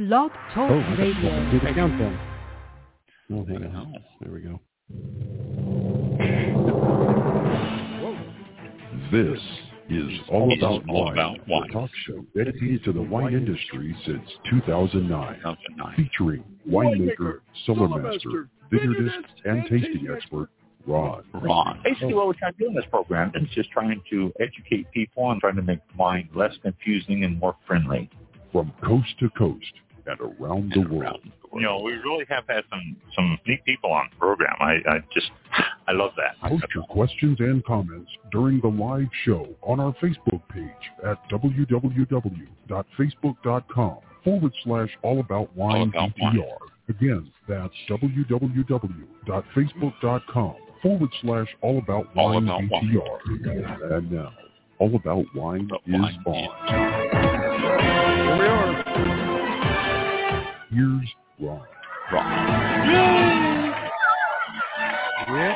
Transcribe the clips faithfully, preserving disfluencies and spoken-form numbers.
Blog Talk Oh, I Radio. can do the countdown. Oh, hang on. There we go. This is All About All Wine, About Wine, a talk show dedicated to the wine industry since two thousand nine, two thousand nine. featuring winemaker, cellar master, vineyardist, and tasting expert, Ron. Ron. Basically, what we're trying to do in this program is just trying to educate people and trying to make wine less confusing and more friendly. From coast to coast and around the and world. Around the world. You know, we really have had some, some neat people on the program. I, I just, I love that. Post your questions and comments during the live show on our Facebook page at www.facebook.com forward slash all about wine All About B T R. Again, that's www.facebook.com forward slash all about All wine About B T R. And now, All About Wine About is Wine on. is Here we are. Here's Ron. Ron. Yeah.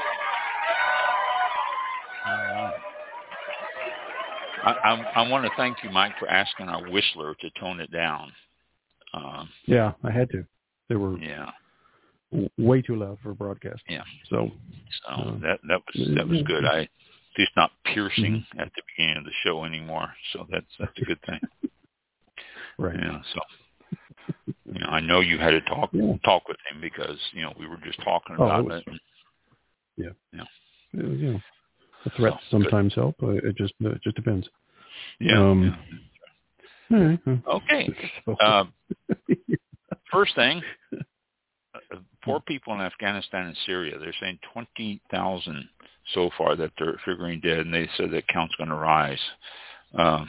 I, I, I want to thank you, Mike, for asking our whistler to tone it down. Um, Yeah, I had to. They were yeah, w- way too loud for a broadcast. yeah. So, So uh, that that was that was good. I it's not piercing Mm-hmm. at the beginning of the show anymore, so that's that's a good thing. right. Yeah. So you know, I know you had to talk Yeah. talk with him because you know we were just talking Oh, about it was- it. Yeah. Yeah. It was, you know, the threats So, good. sometimes help. Uh, It just it just depends. Yeah. Um, yeah. All right. uh, Okay. so- Uh, first thing, uh, poor people in Afghanistan and Syria, they're saying twenty thousand so far that they're figuring dead, and they said that count's going to rise. Um,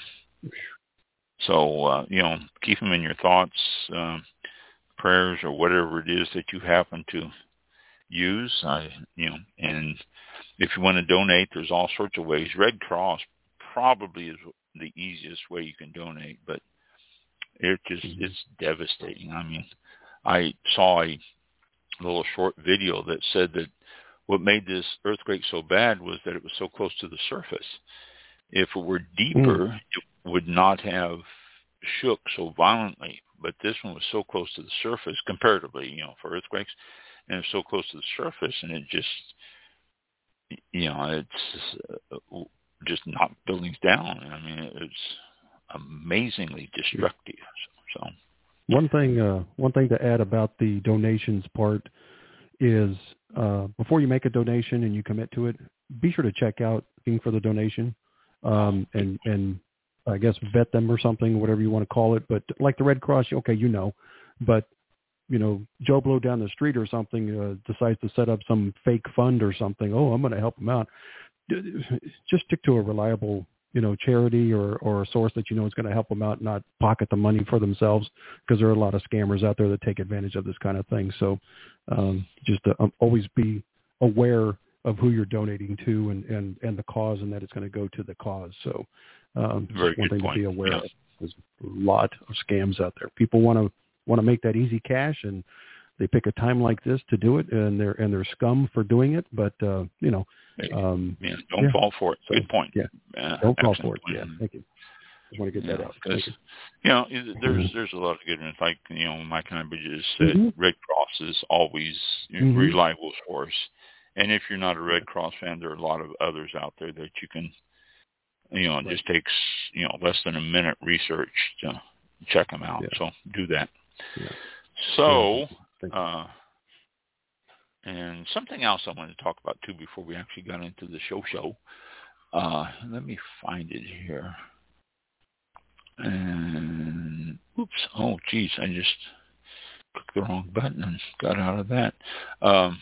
so, uh, you know, keep them in your thoughts, um, prayers, or whatever it is that you happen to use. I, you know, and if you want to donate, there's all sorts of ways. Red Cross probably is the easiest way you can donate, but it just Mm-hmm. it's devastating. I mean, I saw a little short video that said that what made this earthquake so bad was that it was so close to the surface. If it were deeper, Mm. it would not have shook so violently. But this one was so close to the surface, comparatively, you know, for earthquakes, and it's so close to the surface, and it just, you know, it's uh, just knocked buildings down. I mean, it's amazingly destructive. So, One thing, uh, one thing to add about the donations part is uh, before you make a donation and you commit to it, be sure to check out Looking for the donation um, and and I guess vet them or something, whatever you want to call it. But like the Red Cross, okay, you know, but you know, Joe Blow down the street or something uh, decides to set up some fake fund or something. Oh, I'm going to help him out. Just stick to a reliable, you know, charity or, or a source that you know is going to help them out, not pocket the money for themselves, because there are a lot of scammers out there that take advantage of this kind of thing. So um, just to, um, always be aware of who you're donating to and, and, and the cause, and that it's going to go to the cause. So um, Very just one good thing point. to be aware Yeah. of. There's a lot of scams out there. People want to want to make that easy cash, and they pick a time like this to do it, and they're and they're scum for doing it. But uh, you know, um, yeah, don't yeah. fall for it. So, Good point. Yeah, Uh, don't fall excellent for it. point. Yeah, thank you. Just want to get Yeah, that out. because Thank you. you know, there's Mhm. there's a lot of good ones. Like you know, Mike and I just said, Mhm. Red Cross is always a Mhm. reliable source. And if you're not a Red Cross fan, there are a lot of others out there that you can, you know, it Right. just takes you know less than a minute research to check them out. Yeah. So do that. Yeah. So. Yeah, thank you. Uh, and something else I wanted to talk about too before we actually got into the show show. Uh, let me find it here. And oops, oh geez, I just clicked the wrong button and got out of that. Um,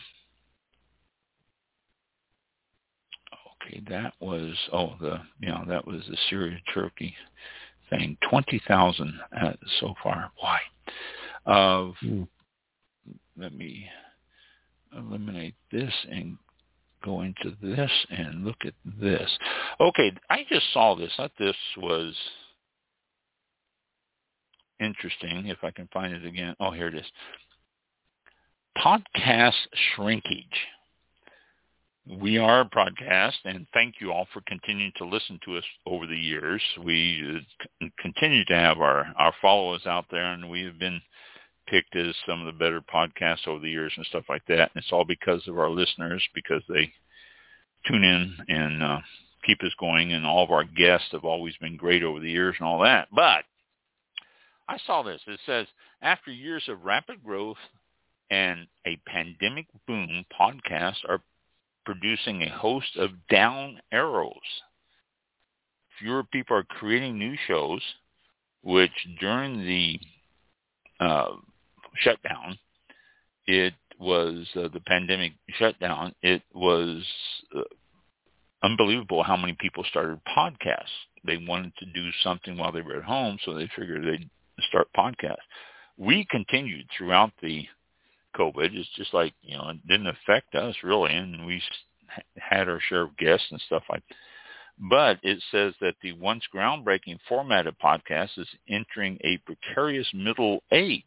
okay, that was oh the you know that was the Syria Turkey thing. Twenty thousand uh, so far. Why? Uh, Mm. Let me eliminate this and go into this and look at this. Okay, I just saw this. I thought this was interesting. If I can find it again. Oh, here it is. Podcast shrinkage. we are a podcast, and thank you all for continuing to listen to us over the years. We uh, continue to have our, our followers out there, and we have been picked as some of the better podcasts over the years and stuff like that. And it's all because of our listeners, because they tune in and uh, keep us going, and all of our guests have always been great over the years and all that. But I saw this. It says, after years of rapid growth and a pandemic boom, podcasts are producing a host of down arrows. Fewer people are creating new shows, which during the uh, shutdown, it was uh, the pandemic shutdown, it was uh, unbelievable how many people started podcasts. They wanted to do something while they were at home, so they figured they'd start podcasts. We continued throughout the COVID. It's just like, you know, it didn't affect us really, and we had our share of guests and stuff like that. But it says that the once groundbreaking format of podcasts is entering a precarious middle age.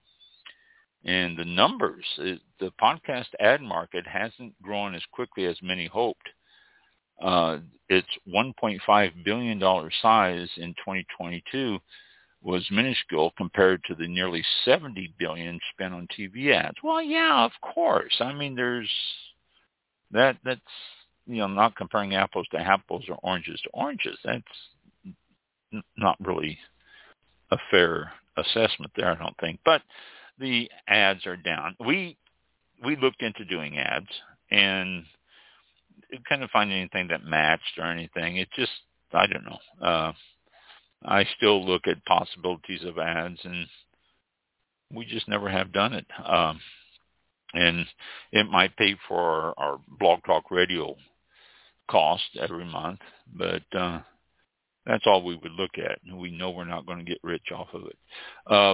And the numbers, the podcast ad market hasn't grown as quickly as many hoped. Uh, its one point five billion dollars size in twenty twenty-two was minuscule compared to the nearly seventy billion dollars spent on T V ads. Well, yeah, of course. I mean, there's that. That's, you know, not comparing apples to apples or oranges to oranges. That's n- not really a fair assessment there, I don't think. But the ads are down. We we looked into doing ads and couldn't find anything that matched or anything. It just, I don't know. Uh, I still look at possibilities of ads, and we just never have done it. Um, and it might pay for our, our Blog Talk Radio cost every month, but uh, that's all we would look at. And we know we're not going to get rich off of it. Uh,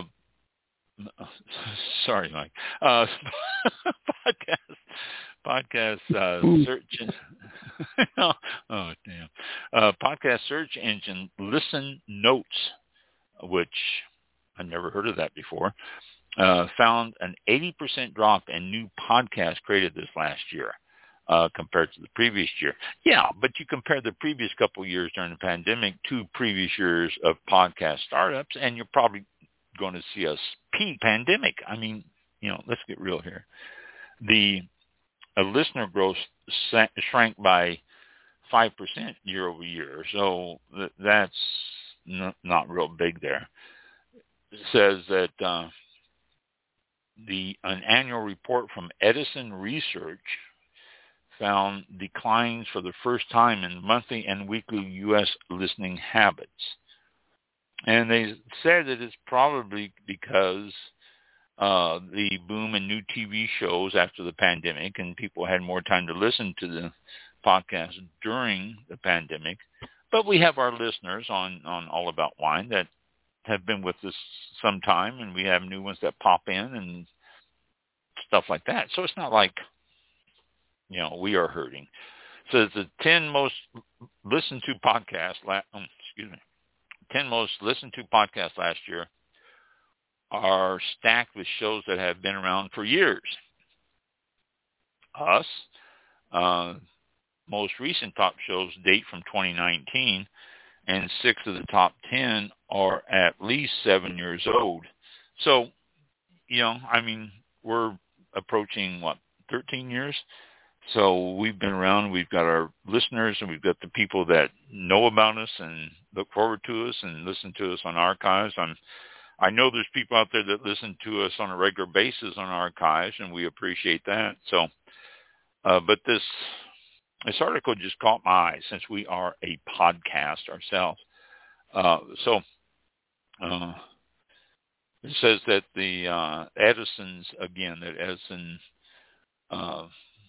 sorry, Mike. Uh, podcast, podcast uh, search. oh, oh, damn. Uh, podcast search engine Listen Notes, which I never heard of that before, uh, found an eighty percent drop in new podcasts created this last year uh, compared to the previous year. Yeah, but you compare the previous couple of years during the pandemic to previous years of podcast startups, and you're probably going to see a peak pandemic. I mean, you know, let's get real here. The uh, listener growth sa- shrank by five percent year over year, so th- that's n- not real big there. It says that uh, the an annual report from Edison Research found declines for the first time in monthly and weekly U S listening habits. And they said that it's probably because uh, the boom in new T V shows after the pandemic, and people had more time to listen to the podcast during the pandemic. But we have our listeners on, on All About Wine that have been with us some time, and we have new ones that pop in and stuff like that. So it's not like, you know, we are hurting. So the ten most listened to podcasts, la- um, excuse me, ten most listened to podcasts last year are stacked with shows that have been around for years. Us, uh, most recent top shows date from twenty nineteen, and six of the top ten are at least seven years old. So, you know, I mean, we're approaching, what, thirteen years? So we've been around, we've got our listeners, and we've got the people that know about us and look forward to us and listen to us on archives. I'm, I know there's people out there that listen to us on a regular basis on archives, and we appreciate that. So, uh, but this this article just caught my eye since we are a podcast ourselves. Uh, so uh, it says that the uh, Edison's, again, that Edison uh,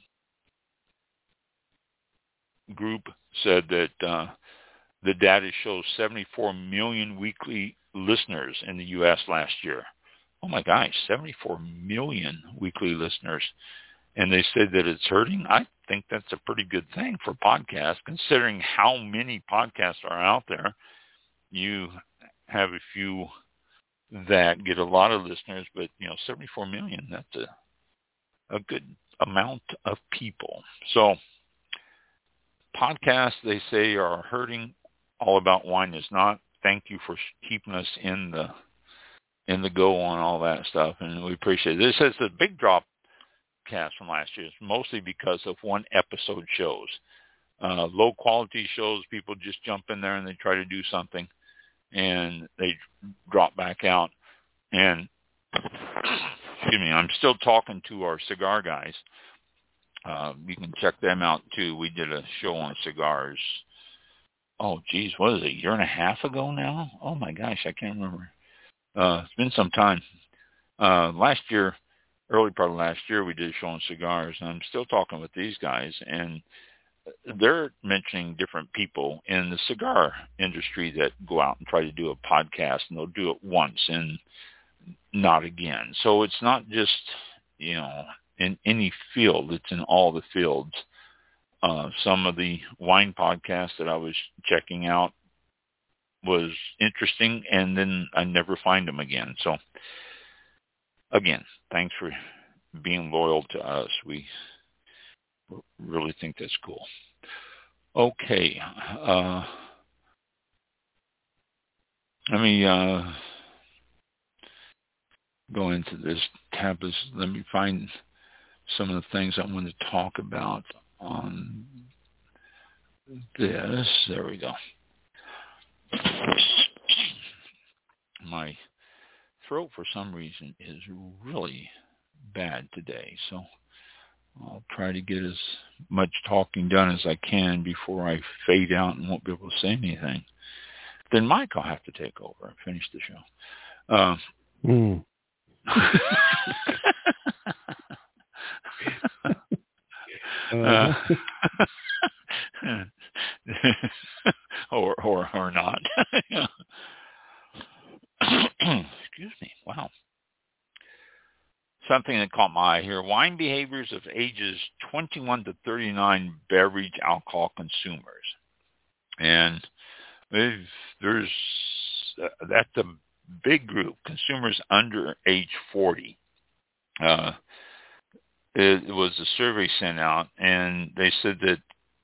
group said that uh, the data shows seventy-four million weekly listeners in the U S last year. Oh my gosh, seventy-four million weekly listeners. And they said that it's hurting. I think that's a pretty good thing for podcasts, considering how many podcasts are out there. You have a few that get a lot of listeners, but, you know, seventy-four million, that's a, a good amount of people. So podcasts they say are hurting All About Wine is not. Thank you for keeping us in the in the go on all that stuff, and we appreciate it. This is a big drop cast from last year. It's mostly because of one episode shows. Uh, low quality shows, people just jump in there and they try to do something, and they drop back out. And excuse me, I'm still talking to our cigar guys. Uh, you can check them out too. We did a show on cigars. Oh, geez, what is it, a year and a half ago now? Oh, my gosh, I can't remember. Uh, it's been some time. Uh, last year, early part of last year, we did a show on cigars, and I'm still talking with these guys, and they're mentioning different people in the cigar industry that go out and try to do a podcast, and they'll do it once and not again. So it's not just, you know, in any field. It's in all the fields. Uh, some of the wine podcasts that I was checking out was interesting, and then I never find them again. So, again, thanks for being loyal to us. We really think that's cool. Okay. Uh, let me uh, go into this tab. Let me find some of the things I want to talk about on this. There we go. My throat, for some reason, is really bad today, so I'll try to get as much talking done as I can before I fade out and won't be able to say anything. Then Mike will have to take over and finish the show. Uh, mm. Uh, or or or not. Excuse me. Wow. Something that caught my eye here: wine behaviors of ages twenty-one to thirty-nine beverage alcohol consumers, and there's, there's uh, that's a big group. Consumers under age forty. Uh, It was a survey sent out, and they said that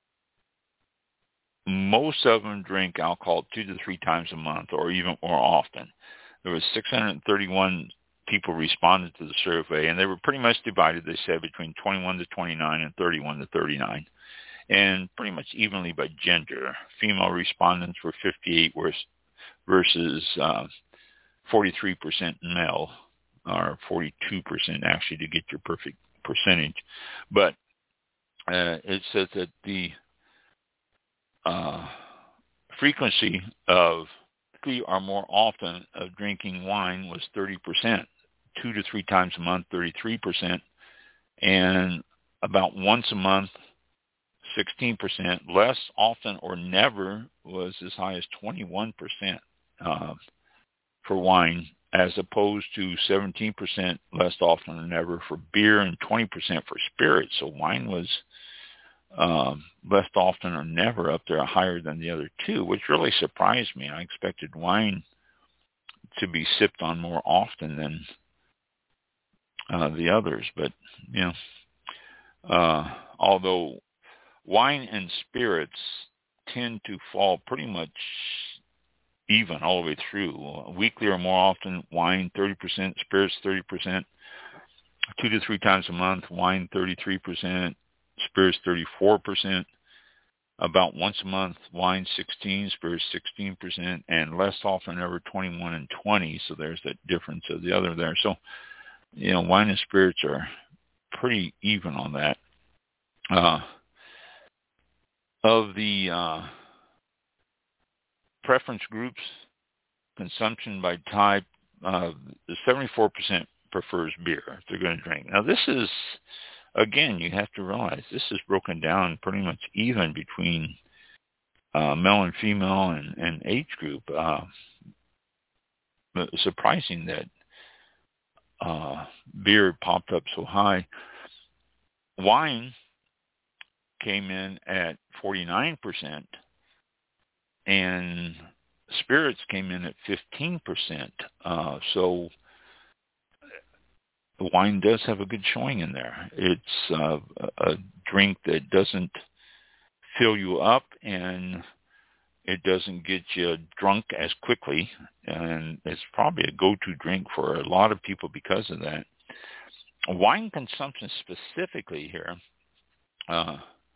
most of them drink alcohol two to three times a month, or even more often. There was six hundred thirty-one people responded to the survey, and they were pretty much divided, they said, between twenty-one to twenty-nine and thirty-one to thirty-nine, and pretty much evenly by gender. Female respondents were fifty-eight versus uh, forty-three percent male, or forty-two percent actually, to get your perfect percentage. But uh, it says that the uh, frequency of three or more often of drinking wine was thirty percent, two to three times a month, thirty-three percent, and about once a month, sixteen percent. Less often or never was as high as twenty-one percent uh, for wine, as opposed to seventeen percent less often than ever for beer and twenty percent for spirits. So wine was um, less often or never up there, higher than the other two, which really surprised me. I expected wine to be sipped on more often than uh, the others. But, you know, uh, although wine and spirits tend to fall pretty much even all the way through. Weekly or more often, wine thirty percent, spirits thirty percent. Two to three times a month, wine thirty-three percent, spirits thirty-four percent. About once a month, wine sixteen, spirits sixteen percent, and less often ever twenty-one and twenty. So there's that difference of the other there. So, you know, wine and spirits are pretty even on that. Uh, of the uh, preference groups, consumption by type, uh, seventy-four percent prefers beer if they're going to drink. Now, this is, again, you have to realize this is broken down pretty much even between uh, male and female and, and age group. Uh, surprising that uh, beer popped up so high. Wine came in at forty-nine percent, and spirits came in at fifteen percent. Uh, so wine does have a good showing in there. It's uh, a drink that doesn't fill you up, and it doesn't get you drunk as quickly, and it's probably a go-to drink for a lot of people because of that. Wine consumption specifically here, uh,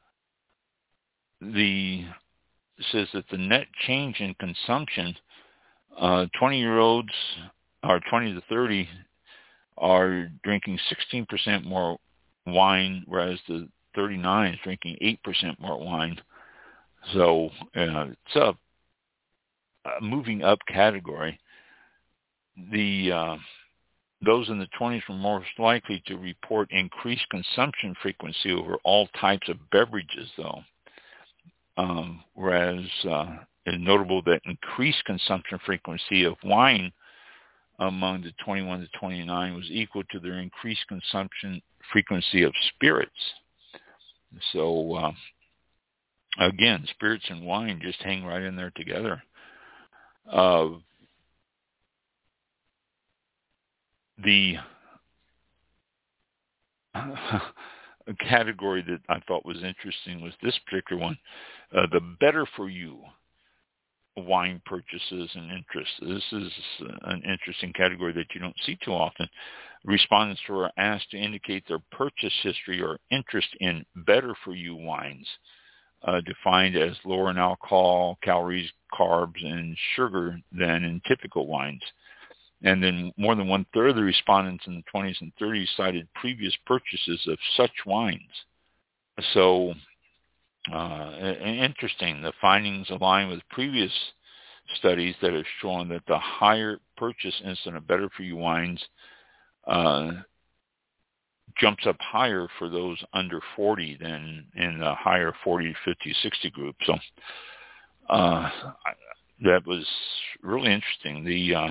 the says that the net change in consumption, uh, twenty-year-olds or twenty to thirty are drinking sixteen percent more wine, whereas the thirty-nine is drinking eight percent more wine. So uh, it's a, a moving up category. The uh, those in the twenties were most likely to report increased consumption frequency over all types of beverages, though. Um, whereas uh, it's notable that increased consumption frequency of wine among the twenty-one to twenty-nine was equal to their increased consumption frequency of spirits. So, uh, again, spirits and wine just hang right in there together. Uh, the a category that I thought was interesting was this particular one, uh, the better for you wine purchases and interests. This is an interesting category that you don't see too often. Respondents were asked to indicate their purchase history or interest in better for you wines, uh, defined as lower in alcohol, calories, carbs, and sugar than in typical wines. And then more than one-third of the respondents in the twenties and thirties cited previous purchases of such wines. So, uh, interesting. The findings align with previous studies that have shown that the higher purchase incident of better-for-you wines uh, jumps up higher for those under forty than in the higher forty, fifty, sixty group. So uh, that was really interesting. The uh,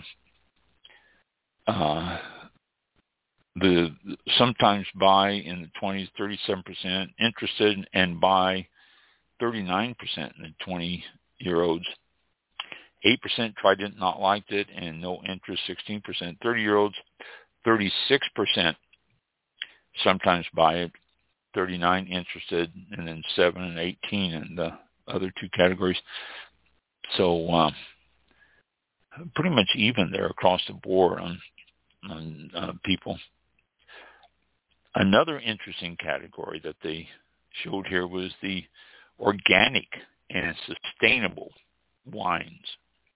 Uh, the sometimes buy in the twenties, thirty-seven percent interested, and buy thirty-nine percent in the twenty-year-olds. eight percent tried it, not liked it, and no interest, sixteen percent. thirty-year-olds, thirty-six percent sometimes buy it, thirty-nine interested, and then seven and eighteen in the other two categories. So uh, pretty much even there across the board on on uh, people. Another interesting category that they showed here was the organic and sustainable wines.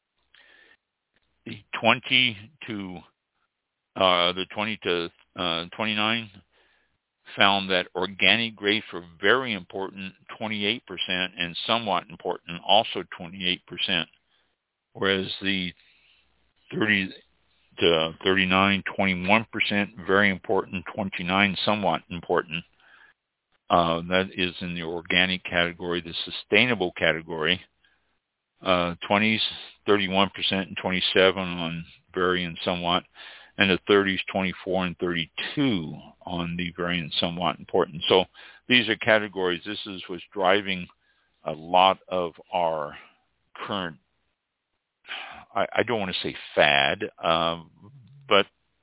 The twenty to uh, the twenty to uh, twenty-nine found that organic grapes were very important, twenty-eight percent, and somewhat important, also twenty-eight percent. Whereas the thirty to thirty-nine, twenty-one percent, very important, twenty-nine, somewhat important. Uh, that is in the organic category. The sustainable category, uh, twenties, thirty-one percent, and twenty-seven on very and somewhat, and the thirties, twenty-four and thirty-two on the very and somewhat important. So these are categories. This is what's driving a lot of our current, I, I don't want to say fad, um, but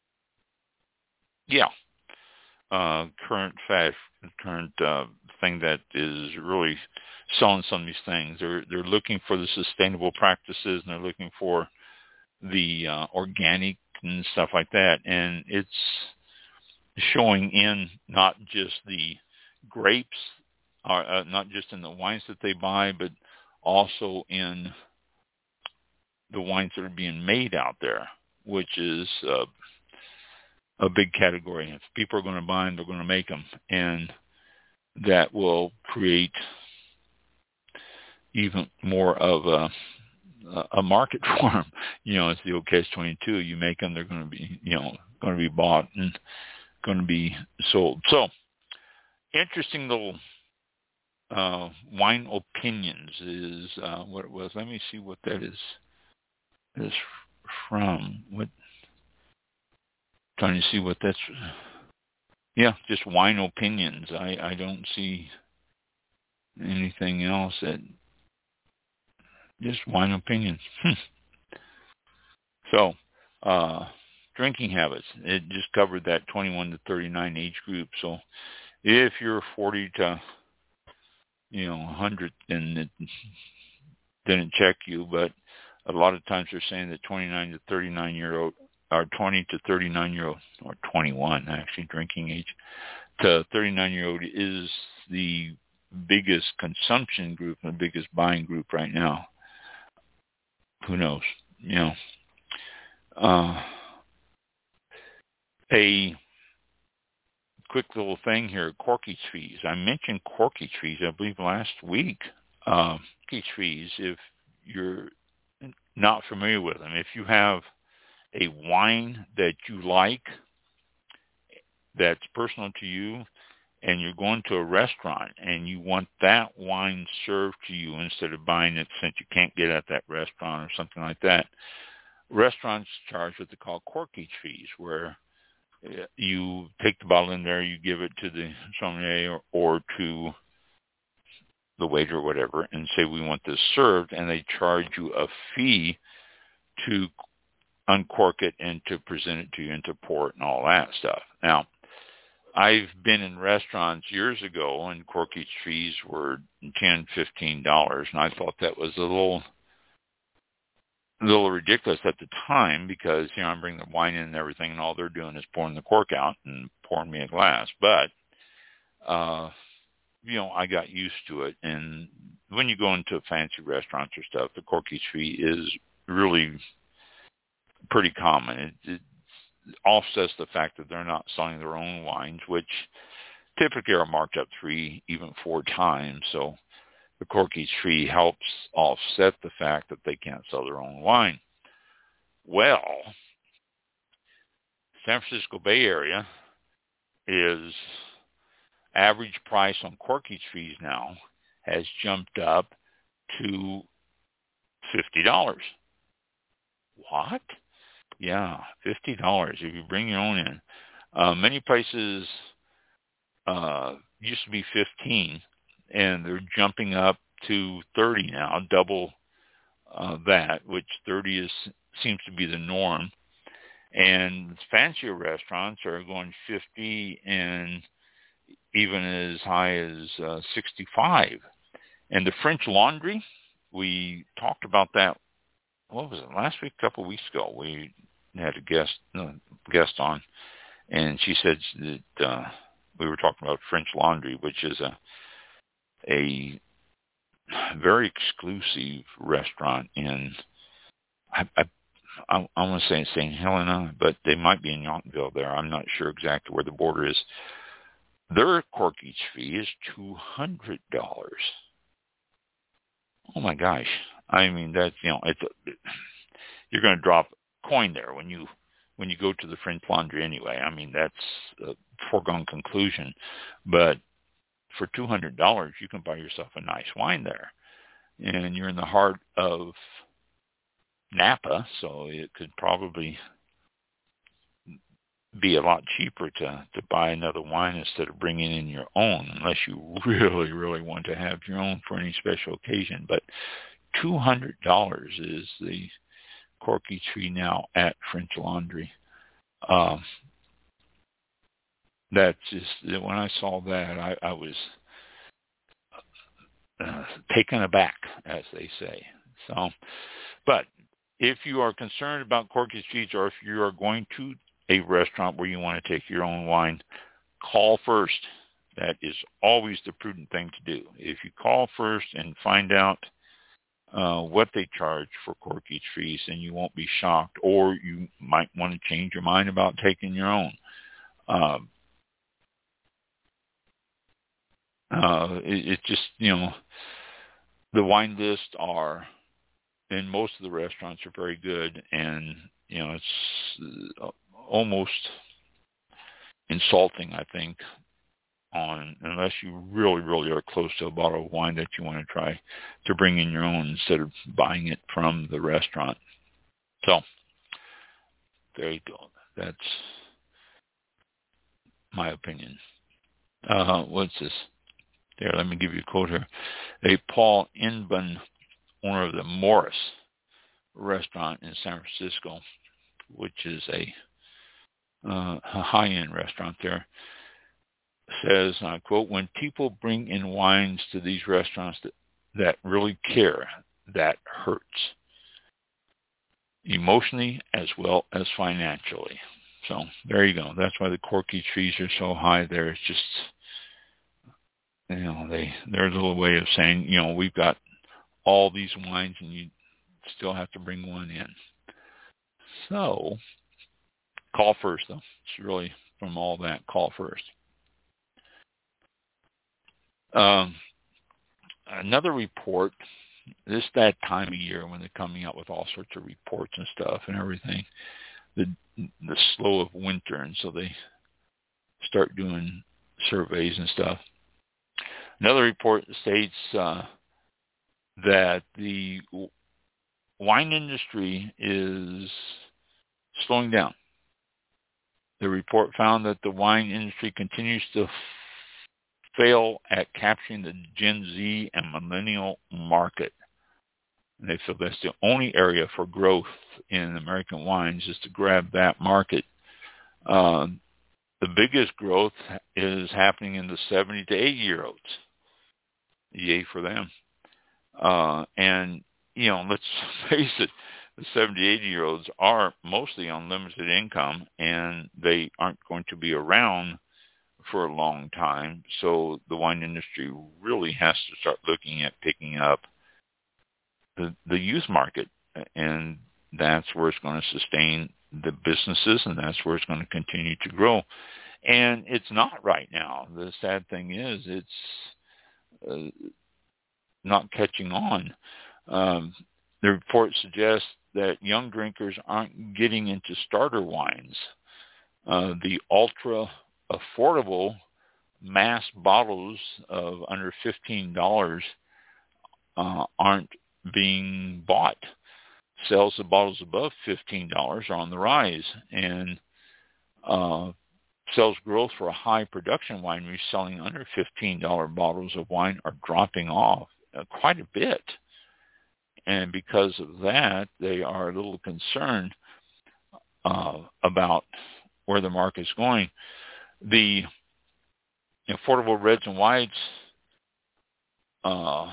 yeah, uh, current fad, current uh, thing that is really selling some of these things. They're they're looking for the sustainable practices, and they're looking for the uh, organic and stuff like that. And it's showing in not just the grapes, or uh, not just in the wines that they buy, but also in the wines that are being made out there, which is uh, a big category. If people are going to buy them, they're going to make them, and that will create even more of a a market for them. You know, it's the old catch twenty-two. You make them, they're going to be, you know, going to be bought and going to be sold. So, interesting little uh, wine opinions is uh, what it was. Let me see what that is. Is from what? Trying to see what that's. Yeah, just wine opinions. I, I don't see anything else that. Just wine opinions. Hmm. So, uh, drinking habits. It just covered that twenty-one to thirty-nine age group. So, if you're forty to, you know, one hundred and it didn't check you, but a lot of times they're saying that twenty-nine to thirty-nine year old, or twenty to thirty-nine year old, or twenty-one actually, drinking age, to thirty-nine year old is the biggest consumption group and the biggest buying group right now. Who knows? You know, uh, a quick little thing here, corky trees. I mentioned corky trees, I believe, last week. Uh, corky trees, if you're not familiar with them, if you have a wine that you like, that's personal to you, and you're going to a restaurant and you want that wine served to you instead of buying it since you can't get it at that restaurant or something like that, restaurants charge what they call corky fees, where you take the bottle in there, you give it to the sommelier or, or to the waiter or whatever, and say, we want this served, and they charge you a fee to uncork it and to present it to you and to pour it and all that stuff. Now, I've been in restaurants years ago, and corky trees were ten dollars, fifteen dollars, and I thought that was a little a little ridiculous at the time because, you know, I'm bringing the wine in and everything, and all they're doing is pouring the cork out and pouring me a glass. But, uh, you know, I got used to it, and when you go into fancy restaurants or stuff, the corky tree is really pretty common. It, it offsets the fact that they're not selling their own wines, which typically are marked up three, even four times. So the corky tree helps offset the fact that they can't sell their own wine. Well, San Francisco Bay Area is average price on corky trees now has jumped up to fifty dollars. What? Yeah, fifty dollars if you bring your own in. Uh, many places uh, used to be fifteen, and they're jumping up to thirty now, double uh, that, which thirty is seems to be the norm. And fancier restaurants are going fifty and even as high as uh, sixty-five. And the French Laundry, we talked about that. What was it? Last week, a couple of weeks ago, we had a guest uh, guest on, and she said that uh, we were talking about French Laundry, which is a a very exclusive restaurant in I I, I, I want to say in Saint Helena, but they might be in Yountville there. I'm not sure exactly where the border is. Their corkage fee is two hundred dollars. Oh my gosh! I mean, that's, you know, it's a, you're going to drop a coin there when you when you go to the French Laundry anyway. I mean, that's a foregone conclusion. But for two hundred dollars, you can buy yourself a nice wine there, and you're in the heart of Napa, so it could probably be a lot cheaper to to buy another wine instead of bringing in your own, unless you really, really want to have your own for any special occasion. But two hundred dollars is the corky tree now at French Laundry. Um, that's just, when I saw that, I, I was uh, taken aback, as they say. So, but if you are concerned about corky trees, or if you are going to a restaurant where you want to take your own wine, call first. That is always the prudent thing to do. If you call first and find out uh, what they charge for corky trees, then you won't be shocked, or you might want to change your mind about taking your own. Uh, uh, it, it just, you know, the wine lists are, in most of the restaurants, are very good, and, you know, it's uh, almost insulting, I think, on, unless you really, really are close to a bottle of wine that you want to try, to bring in your own instead of buying it from the restaurant. So, there you go. That's my opinion. Uh, what's this? There, let me give you a quote here. A Paul Inban, owner of the Morris restaurant in San Francisco, which is a, uh, a high-end restaurant there, says, and I quote, when people bring in wines to these restaurants that, that really care, that hurts. Emotionally as well as financially. So there you go. That's why the corky trees are so high there. It's just, you know, they, there's a little way of saying, you know, we've got all these wines and you still have to bring one in. So call first, though. It's really from all that, call first. Um, another report, this that time of year when they're coming out with all sorts of reports and stuff and everything, the the slow of winter, and so they start doing surveys and stuff. Another report states uh, that the wine industry is slowing down. The report found that the wine industry continues to f- fail at capturing the Gen Z and millennial market. And they feel that's the only area for growth in American wines is to grab that market. Um, the biggest growth is happening in the seventy to eighty-year-olds. Yay for them. Uh, and, you know, let's face it, the seventy, eighty-year-olds are mostly on limited income, and they aren't going to be around for a long time. So the wine industry really has to start looking at picking up the, the youth market, and that's where it's going to sustain the businesses, and that's where it's going to continue to grow. And it's not right now. The sad thing is it's uh, not catching on. Um, the report suggests that young drinkers aren't getting into starter wines. Uh, the ultra affordable mass bottles of under fifteen dollars uh, aren't being bought. Sales of bottles above fifteen dollars are on the rise, and uh, sales growth for a high production winery selling under fifteen dollars bottles of wine are dropping off uh, quite a bit. And because of that, they are a little concerned uh, about where the market's going. The affordable reds and whites uh,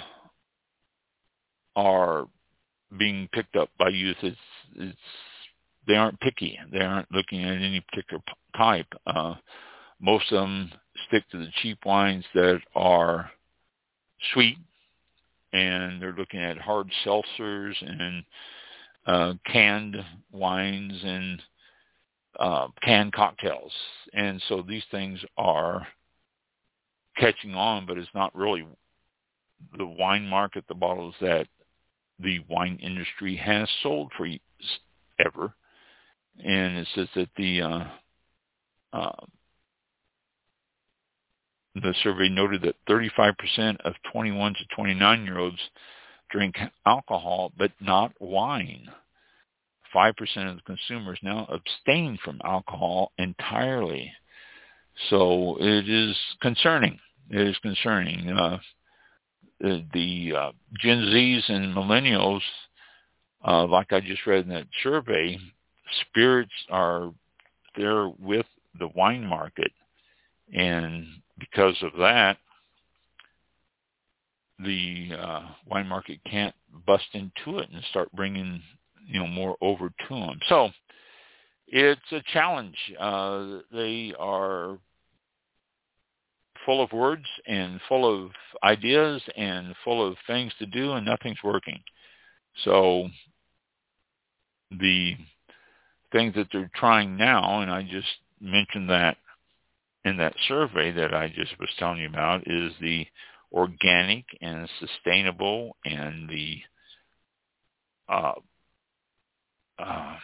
are being picked up by youth. It's, it's they aren't picky. They aren't looking at any particular type. Uh, most of them stick to the cheap wines that are sweet, and they're looking at hard seltzers and uh, canned wines and uh, canned cocktails. And so these things are catching on, but it's not really the wine market, the bottles that the wine industry has sold for ever. And it says that the uh, uh, the survey noted that thirty-five percent of twenty-one to twenty-nine-year-olds drink alcohol, but not wine. five percent of the consumers now abstain from alcohol entirely. So it is concerning. It is concerning. Uh, the the uh, Gen Zs and millennials, uh, like I just read in that survey, spirits are there with the wine market. And because of that, the uh, wine market can't bust into it and start bringing, you know, more over to them. So it's a challenge. Uh, they are full of words and full of ideas and full of things to do, and nothing's working. So the things that they're trying now, and I just mentioned that in that survey that I just was telling you about, is the organic and sustainable and the uh, uh,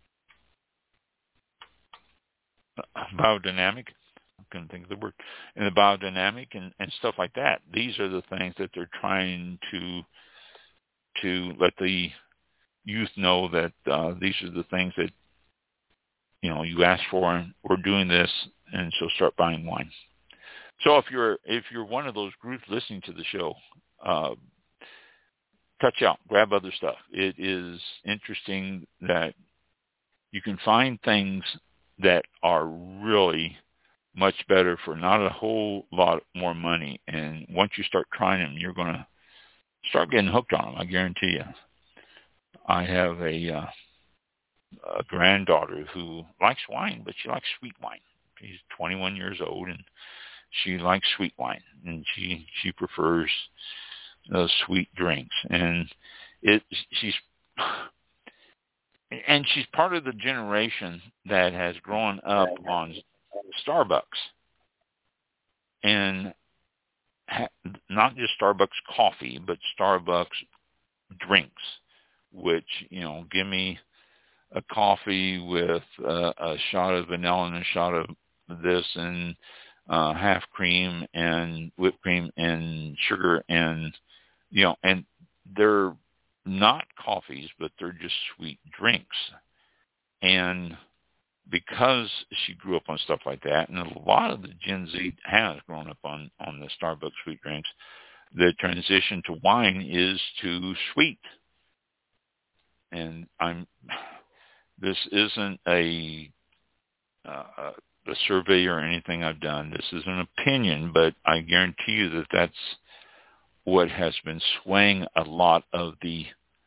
biodynamic. I couldn't think of the word. And the biodynamic and, and stuff like that. These are the things that they're trying to to let the youth know that uh, these are the things that, you know, you asked for, and we're doing this, and so start buying wine. So if you're if you're one of those groups listening to the show, uh, touch out, grab other stuff. It is interesting that you can find things that are really much better for not a whole lot more money. And once you start trying them, you're going to start getting hooked on them, I guarantee you. I have a, uh, a granddaughter who likes wine, but she likes sweet wine. She's twenty-one years old, and she likes sweet wine, and she, she prefers those sweet drinks. And it she's and she's part of the generation that has grown up on Starbucks, and ha- not just Starbucks coffee, but Starbucks drinks, which, you know, give me a coffee with uh, a shot of vanilla and a shot of this, and uh, half cream and whipped cream and sugar, and, you know, and they're not coffees, but they're just sweet drinks. And because she grew up on stuff like that, and a lot of the Gen Z has grown up on, on the Starbucks sweet drinks, the transition to wine is to sweet. And I'm, this isn't a, uh, a survey or anything I've done. This is an opinion, but I guarantee you that that's what has been swaying a lot of the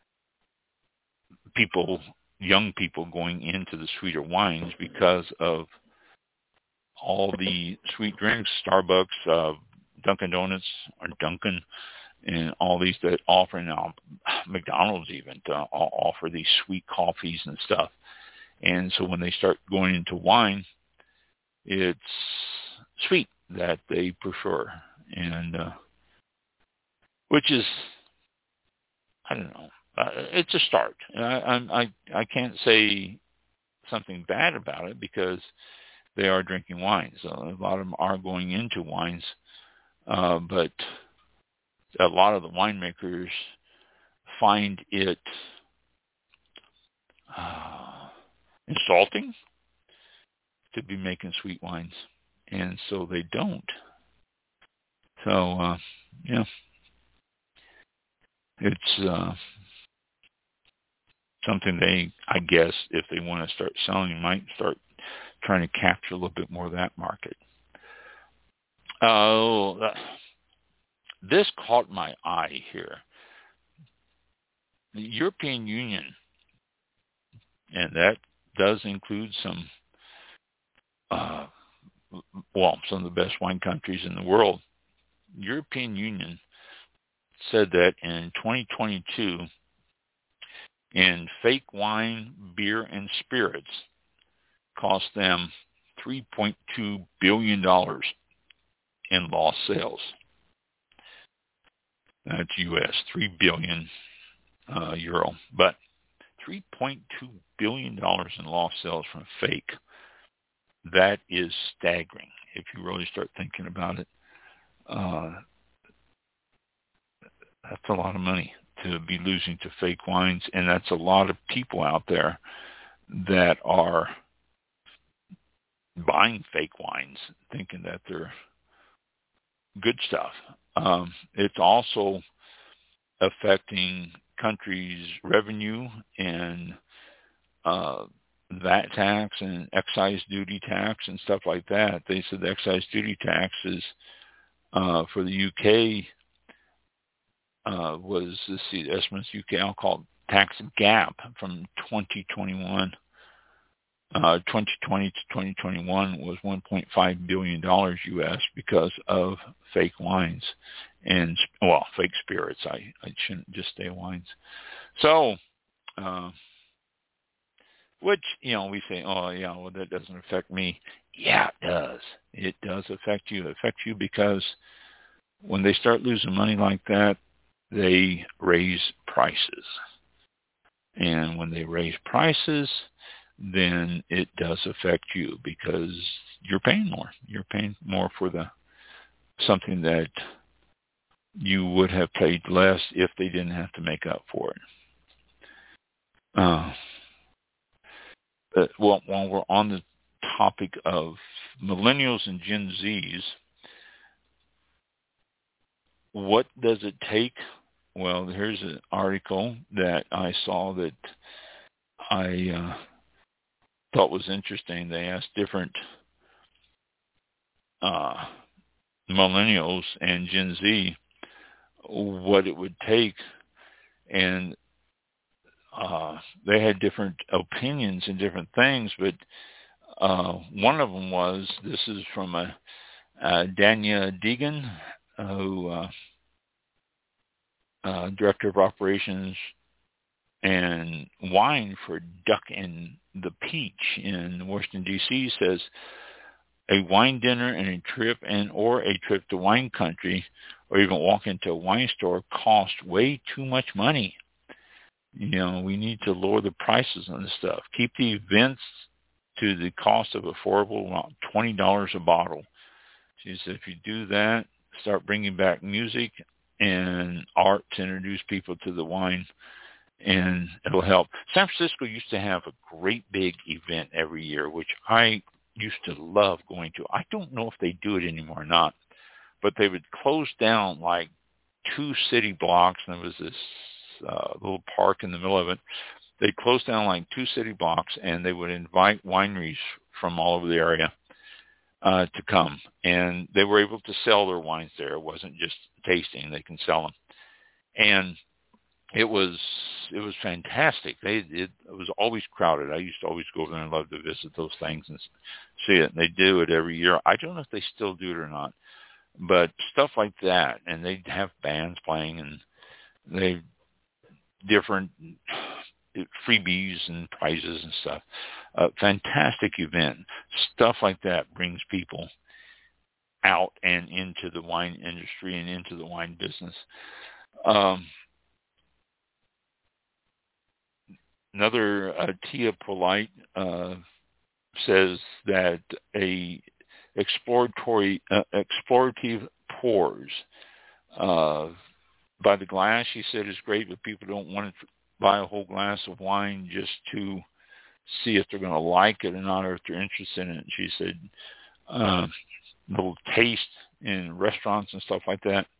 people, young people, going into the sweeter wines because of all the sweet drinks, Starbucks, uh, Dunkin' Donuts, or Dunkin', and all these that offer now, McDonald's even, to offer these sweet coffees and stuff. And so when they start going into wine, it's sweet that they prefer. And, uh, which is, I don't know, uh, it's a start. I, I I can't say something bad about it because they are drinking wines. So a lot of them are going into wines, uh, but a lot of the winemakers find it uh, insulting to be making sweet wines, and so they don't. So, uh, yeah. It's uh, something they, I guess, if they want to start selling, might start trying to capture a little bit more of that market. Oh, uh, this caught my eye here. The European Union, and that does include some, uh, well, some of the best wine countries in the world. European Union said that in twenty twenty-two, in fake wine, beer, and spirits, cost them three point two billion dollars in lost sales. That's U S, three billion uh, euro, but three point two billion dollars in lost sales from fake. That is staggering if you really start thinking about it. Uh, That's a lot of money to be losing to fake wines, and that's a lot of people out there that are buying fake wines, thinking that they're good stuff. Um, it's also affecting countries' revenue and uh, V A T tax and excise duty tax and stuff like that. They said the excise duty taxes uh, for the U K Uh, was, let's see, the estimates U K alcohol tax gap from twenty twenty-one, uh, twenty twenty to twenty twenty-one was one point five billion dollars U S because of fake wines and, well, fake spirits. I, I shouldn't just say wines. So, uh, which, you know, we say, oh, yeah, well, that doesn't affect me. Yeah, it does. It does affect you. It affects you because when they start losing money like that, they raise prices. And when they raise prices, then it does affect you because you're paying more. You're paying more for the something that you would have paid less if they didn't have to make up for it. Uh, but, well, while we're on the topic of millennials and Gen Zs, what does it take? Well, here's an article that I saw that I uh, thought was interesting. They asked different uh, millennials and Gen Z what it would take, and uh, they had different opinions and different things, but uh, one of them was, this is from a, uh, Dania Deegan, uh, who uh, uh, Director of Operations and Wine for Duck and the Peach in Washington, D C, says, a wine dinner and a trip and or a trip to wine country or even walk into a wine store cost way too much money. You know, we need to lower the prices on this stuff. Keep the events to the cost of affordable, around twenty dollars a bottle. She said, if you do that, start bringing back music and art to introduce people to the wine, and it'll help. San Francisco used to have a great big event every year, which I used to love going to. I don't know if they do it anymore or not, but they would close down like two city blocks, and there was this uh, little park in the middle of it. They'd close down like two city blocks, and they would invite wineries from all over the area uh, to come, and they were able to sell their wines there. It wasn't just tasting; they can sell them, and it was it was fantastic. They it, it was always crowded. I used to always go there and love to visit those things and see it. And they do it every year. I don't know if they still do it or not, but stuff like that. And they have bands playing, and they different freebies and prizes and stuff. A fantastic event. Stuff like that brings people out and into the wine industry and into the wine business. Um, Another, uh, Tia Polite uh, says that a exploratory, uh, explorative pours uh, by the glass, she said, is great, but people don't want to buy a whole glass of wine just to see if they're going to like it or not, or if they're interested in it. She said, uh, little taste in restaurants and stuff like that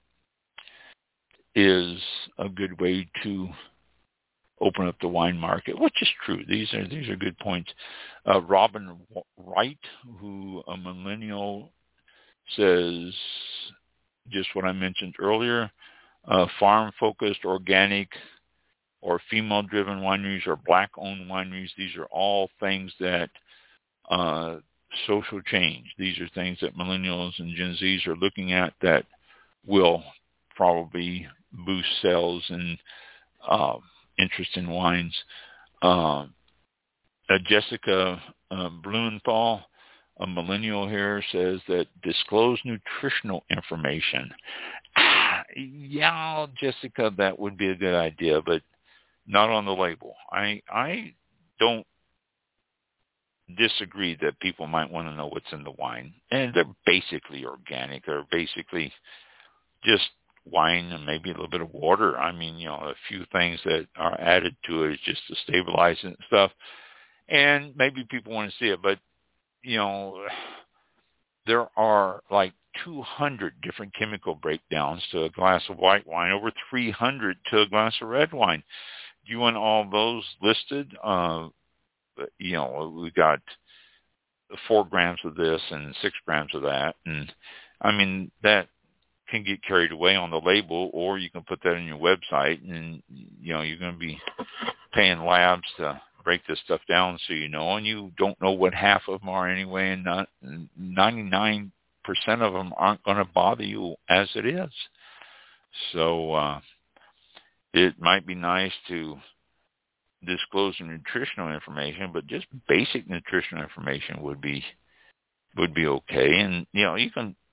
is a good way to open up the wine market, which is true. These are these are good points. Uh, Robin Wright, who a millennial, says just what I mentioned earlier: uh, farm-focused, organic, or female-driven wineries, or black-owned wineries. These are all things that uh, social change. These are things that millennials and Gen Zs are looking at that will probably boost sales and uh, interest in wines. Uh, uh, Jessica uh, Blumenthal, a millennial here, says that disclose nutritional information. Ah, yeah, Jessica, that would be a good idea, but not on the label. I I don't disagree that people might want to know what's in the wine. And they're basically organic. They're basically just wine and maybe a little bit of water. I mean, you know, a few things that are added to it just to stabilize it and stuff. And maybe people want to see it, but, you know, there are like two hundred different chemical breakdowns to a glass of white wine, over three hundred to a glass of red wine. Do you want all those listed? Uh, you know, we got four grams of this and six grams of that. And, I mean, that can get carried away on the label, or you can put that on your website, and you know you're going to be paying labs to break this stuff down, so you know, and you don't know what half of them are anyway, and not ninety-nine percent of them aren't going to bother you as it is. So uh, it might be nice to disclose the nutritional information, but just basic nutritional information would be would be okay. And you know, you can.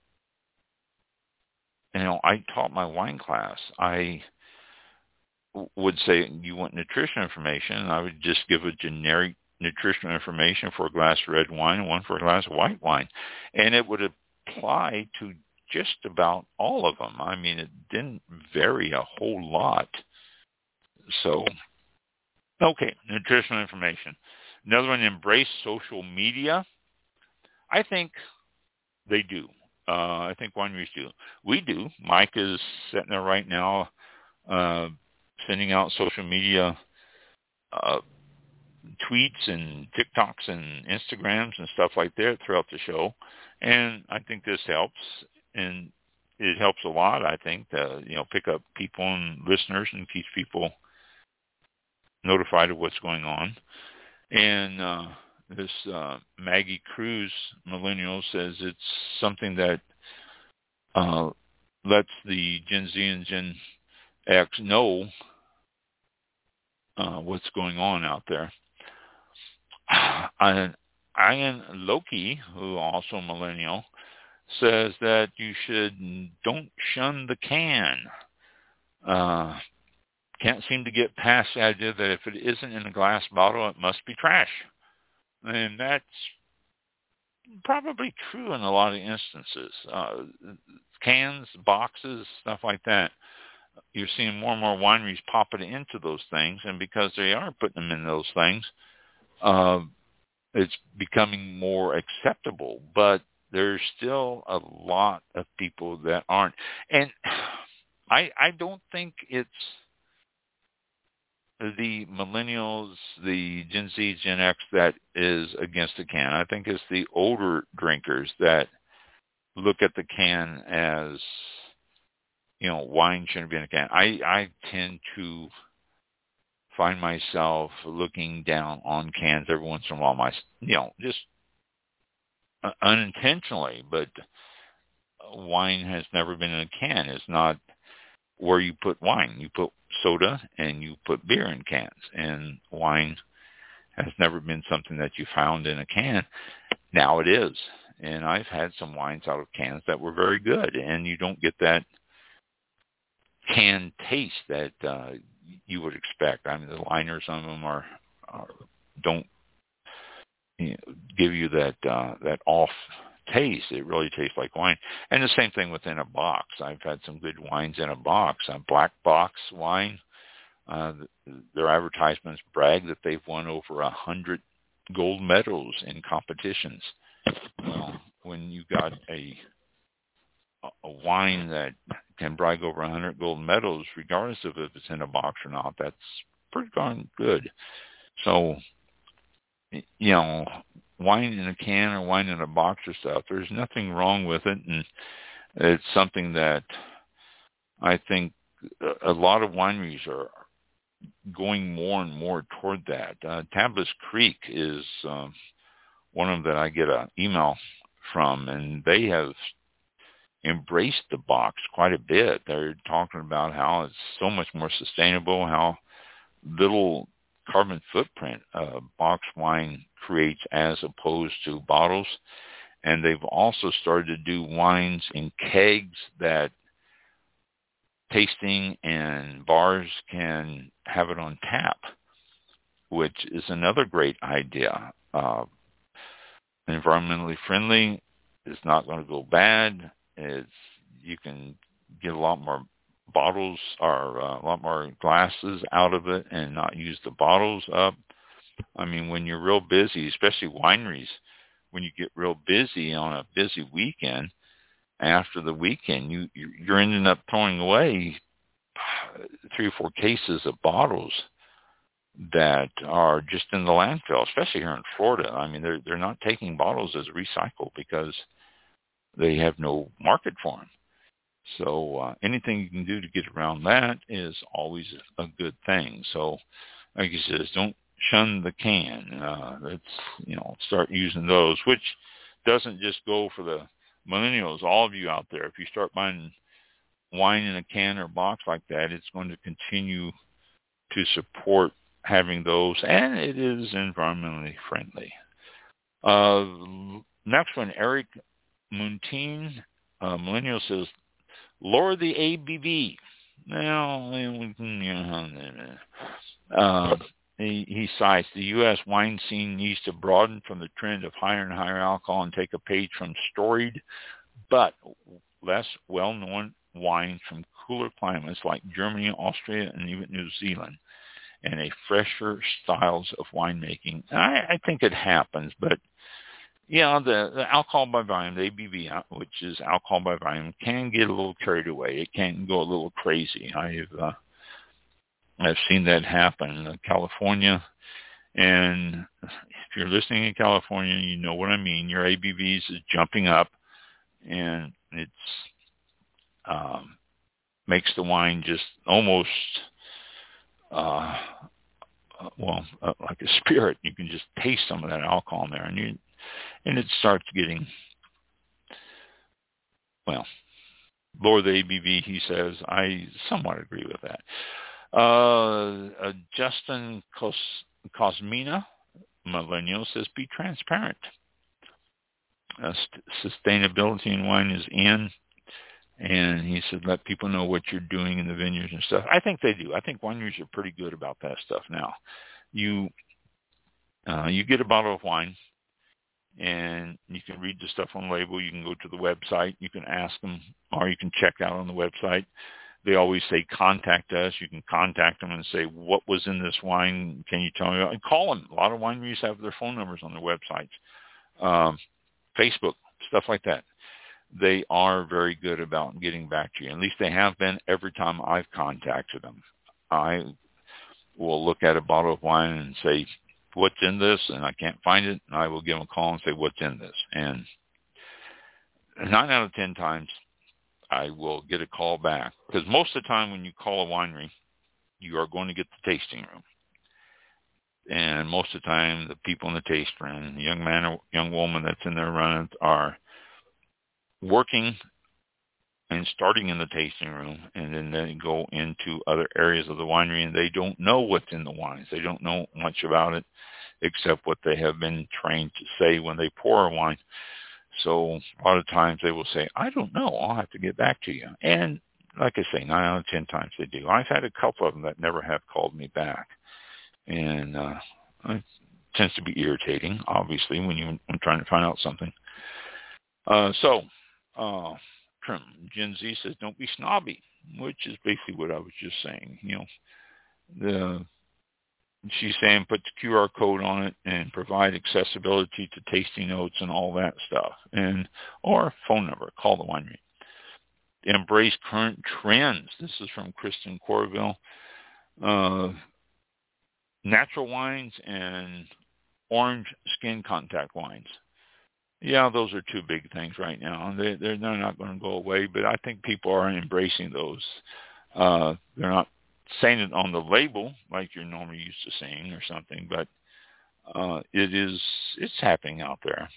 You know, I taught my wine class. I would say, you want nutrition information, and I would just give a generic nutritional information for a glass of red wine and one for a glass of white wine. And it would apply to just about all of them. I mean, it didn't vary a whole lot. So, okay, nutritional information. Another one, embrace social media. I think they do. Uh, I think wineries do. We do. Mike is sitting there right now uh, sending out social media uh, tweets and TikToks and Instagrams and stuff like that throughout the show. And I think this helps, and it helps a lot, I think, to, you know, pick up people and listeners and keeps people notified of what's going on. And uh, this uh, Maggie Cruz millennial says it's something that uh, lets the Gen Z and Gen X know uh, what's going on out there. I, Ian Loki, who also millennial, says that you should don't shun the can. Uh, can't seem to get past the idea that if it isn't in a glass bottle, it must be trash. And that's probably true in a lot of instances. Uh, cans, boxes, stuff like that. You're seeing more and more wineries popping into those things, and because they are putting them in those things, uh, it's becoming more acceptable. But there's still a lot of people that aren't. And I I don't think it's the millennials, the Gen Z, Gen X that is against the can. I think it's the older drinkers that look at the can as, you know, wine shouldn't be in a can. I, I tend to find myself looking down on cans every once in a while, my, you know, just unintentionally, but wine has never been in a can. It's not where you put wine. You put soda and you put beer in cans, and wine has never been something that you found in a can. Now it is, and I've had some wines out of cans that were very good, and you don't get that can taste that uh, you would expect. I mean, the liners on them are, are don't you know, give you that uh, that off taste. It really tastes like wine. And the same thing within a box. I've had some good wines in a box. A black box wine. Uh, their advertisements brag that they've won over a hundred gold medals in competitions. Well, when you got a a wine that can brag over a hundred gold medals, regardless of if it's in a box or not, that's pretty darn good. So, you know, wine in a can or wine in a box or stuff, there's nothing wrong with it, and it's something that I think a lot of wineries are going more and more toward that. Uh, Tablas Creek is um, one of them that I get an email from, and they have embraced the box quite a bit. They're talking about how it's so much more sustainable, how little carbon footprint uh, box wine creates as opposed to bottles. And they've also started to do wines in kegs that tasting and bars can have it on tap, which is another great idea. Uh, environmentally friendly. It's not going to go bad. It's you can get a lot more bottles or uh, a lot more glasses out of it and not use the bottles up. I mean, when you're real busy, especially wineries, when you get real busy on a busy weekend, after the weekend, you, you're ending up throwing away three or four cases of bottles that are just in the landfill, especially here in Florida. I mean, they're they're not taking bottles as recycled because they have no market for them. So uh, anything you can do to get around that is always a good thing. So, like he says, don't shun the can. Uh, let's you know start using those, which doesn't just go for the millennials. All of you out there, if you start buying wine in a can or box like that, it's going to continue to support having those, and it is environmentally friendly. Uh, next one, Eric Montine, uh, millennial, says, lower the A B V. Well, uh, he, he cites the U S wine scene needs to broaden from the trend of higher and higher alcohol and take a page from storied but less well-known wines from cooler climates like Germany, Austria, and even New Zealand, and a fresher styles of winemaking. I, I think it happens, but yeah, the, the alcohol by volume, the A B V, which is alcohol by volume, can get a little carried away. It can go a little crazy. I've uh, I've seen that happen in California And if you're listening in California, you know what I mean. Your A B Vs is jumping up, and it's um, makes the wine just almost, uh, well, uh, like a spirit. You can just taste some of that alcohol in there, and you, and it starts getting, well, lower the A B V, he says. I somewhat agree with that. Uh, uh, Justin Cos- Cosmina, millennial, says, be transparent. Uh, st- sustainability in wine is in, and he said, let people know what you're doing in the vineyards and stuff. I think they do. I think wineries are pretty good about that stuff now. You, uh, you get a bottle of wine, and you can read the stuff on the label. You can go to the website. You can ask them, or you can check out on the website. They always say, contact us. You can contact them and say, what was in this wine? Can you tell me? And call them. A lot of wineries have their phone numbers on their websites, um, Facebook, stuff like that. They are very good about getting back to you. At least they have been every time I've contacted them. I will look at a bottle of wine and say, what's in this? And I can't find it. And I will give them a call and say, what's in this? And nine out of ten times, I will get a call back. Because most of the time when you call a winery, you are going to get the tasting room. And most of the time, the people in the tasting room, the young man or young woman that's in there running, are working and starting in the tasting room, and then they go into other areas of the winery, and they don't know what's in the wines. They don't know much about it except what they have been trained to say when they pour a wine. So a lot of times they will say, I don't know. I'll have to get back to you. And like I say, nine out of ten times they do. I've had a couple of them that never have called me back. And uh, it tends to be irritating, obviously, when you're trying to find out something. Uh, so uh, Gen Z says, don't be snobby, which is basically what I was just saying. You know, the she's saying put the Q R code on it and provide accessibility to tasting notes and all that stuff, and or phone number. Call the winery. Embrace current trends. This is from Kristen Corville. Uh, natural wines and orange skin contact wines. Yeah, those are two big things right now. They, they're, they're not going to go away, but I think people are embracing those. Uh, they're not saying it on the label like you're normally used to seeing or something, but uh, it is, it's happening out there.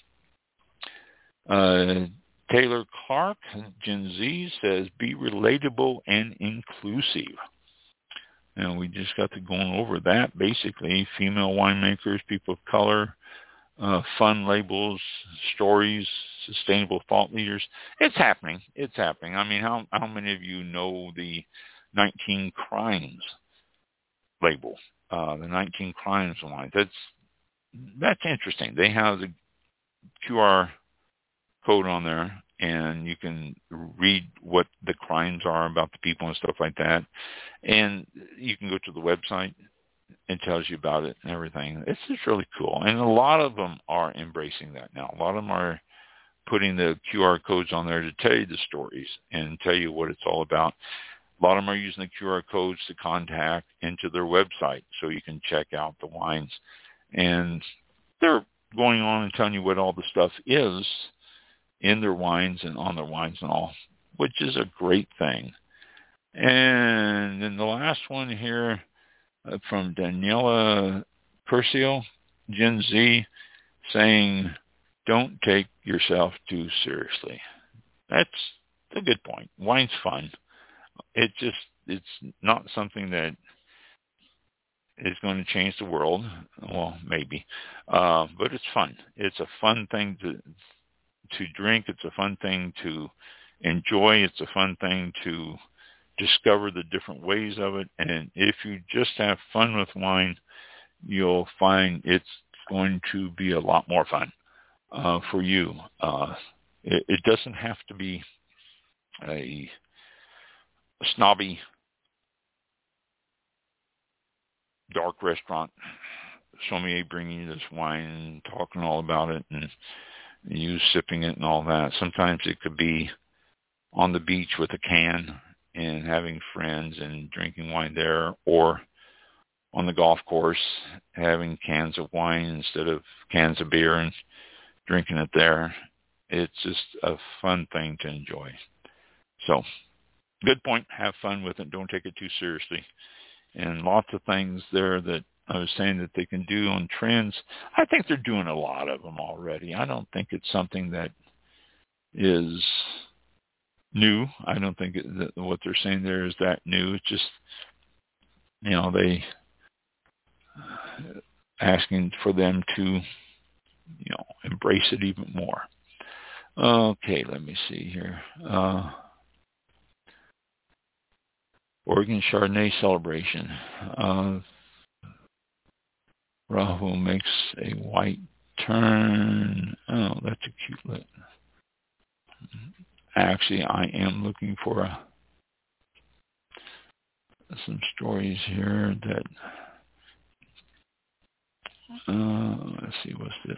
Uh, Taylor Clark, Gen Z, says, be relatable and inclusive. And we just got to going over that, basically. Female winemakers, people of color, uh, fun labels, stories, sustainable thought leaders. It's happening. It's happening. I mean, how how many of you know the nineteen Crimes label, uh, the nineteen Crimes wine? That's, that's interesting. They have the Q R code on there, and you can read what the crimes are about the people and stuff like that. And you can go to the website. It tells you about it and everything. It's just really cool. And a lot of them are embracing that now. A lot of them are putting the Q R codes on there to tell you the stories and tell you what it's all about. A lot of them are using the Q R codes to contact into their website so you can check out the wines. And they're going on and telling you what all the stuff is in their wines and on their wines and all, which is a great thing. And then the last one here uh, from Daniela Curcio, Gen Z, saying, don't take yourself too seriously. That's a good point. Wine's fun. It just, it's not something that is going to change the world. Well, maybe. Uh, but it's fun. It's a fun thing to to drink. It's a fun thing to enjoy. It's a fun thing to discover the different ways of it. And if you just have fun with wine, you'll find it's going to be a lot more fun uh, for you. Uh, it, it doesn't have to be a, a snobby, dark restaurant sommelier bringing you this wine and talking all about it and you sipping it and all that. Sometimes it could be on the beach with a can and having friends and drinking wine there, or on the golf course, having cans of wine instead of cans of beer and drinking it there. It's just a fun thing to enjoy. So, good point. Have fun with it. Don't take it too seriously. And lots of things there that I was saying that they can do on trends. I think they're doing a lot of them already. I don't think it's something that is new. I don't think it, that what they're saying there is that new. It's just, you know, they asking for them to, you know, embrace it even more. Okay, let me see here. Uh, Oregon Chardonnay celebration. Uh, Rahu makes a white turn. Oh, that's a cute lit. Actually, I am looking for a, some stories here that, uh, let's see, what's this?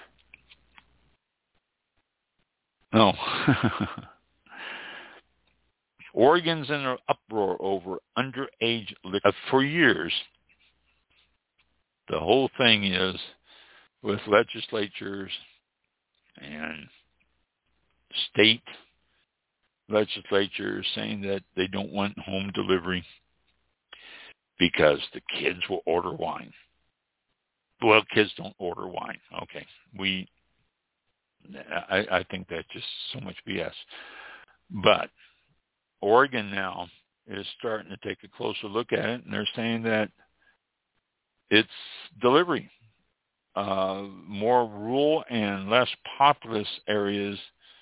Oh. Oregon's in an uproar over underage liquor. For years, the whole thing is with legislatures and state legislatures saying that they don't want home delivery because the kids will order wine. Well, kids don't order wine. Okay. We, I, I think that's just so much B S. But Oregon now is starting to take a closer look at it, and they're saying that it's delivery. Uh, more rural and less populous areas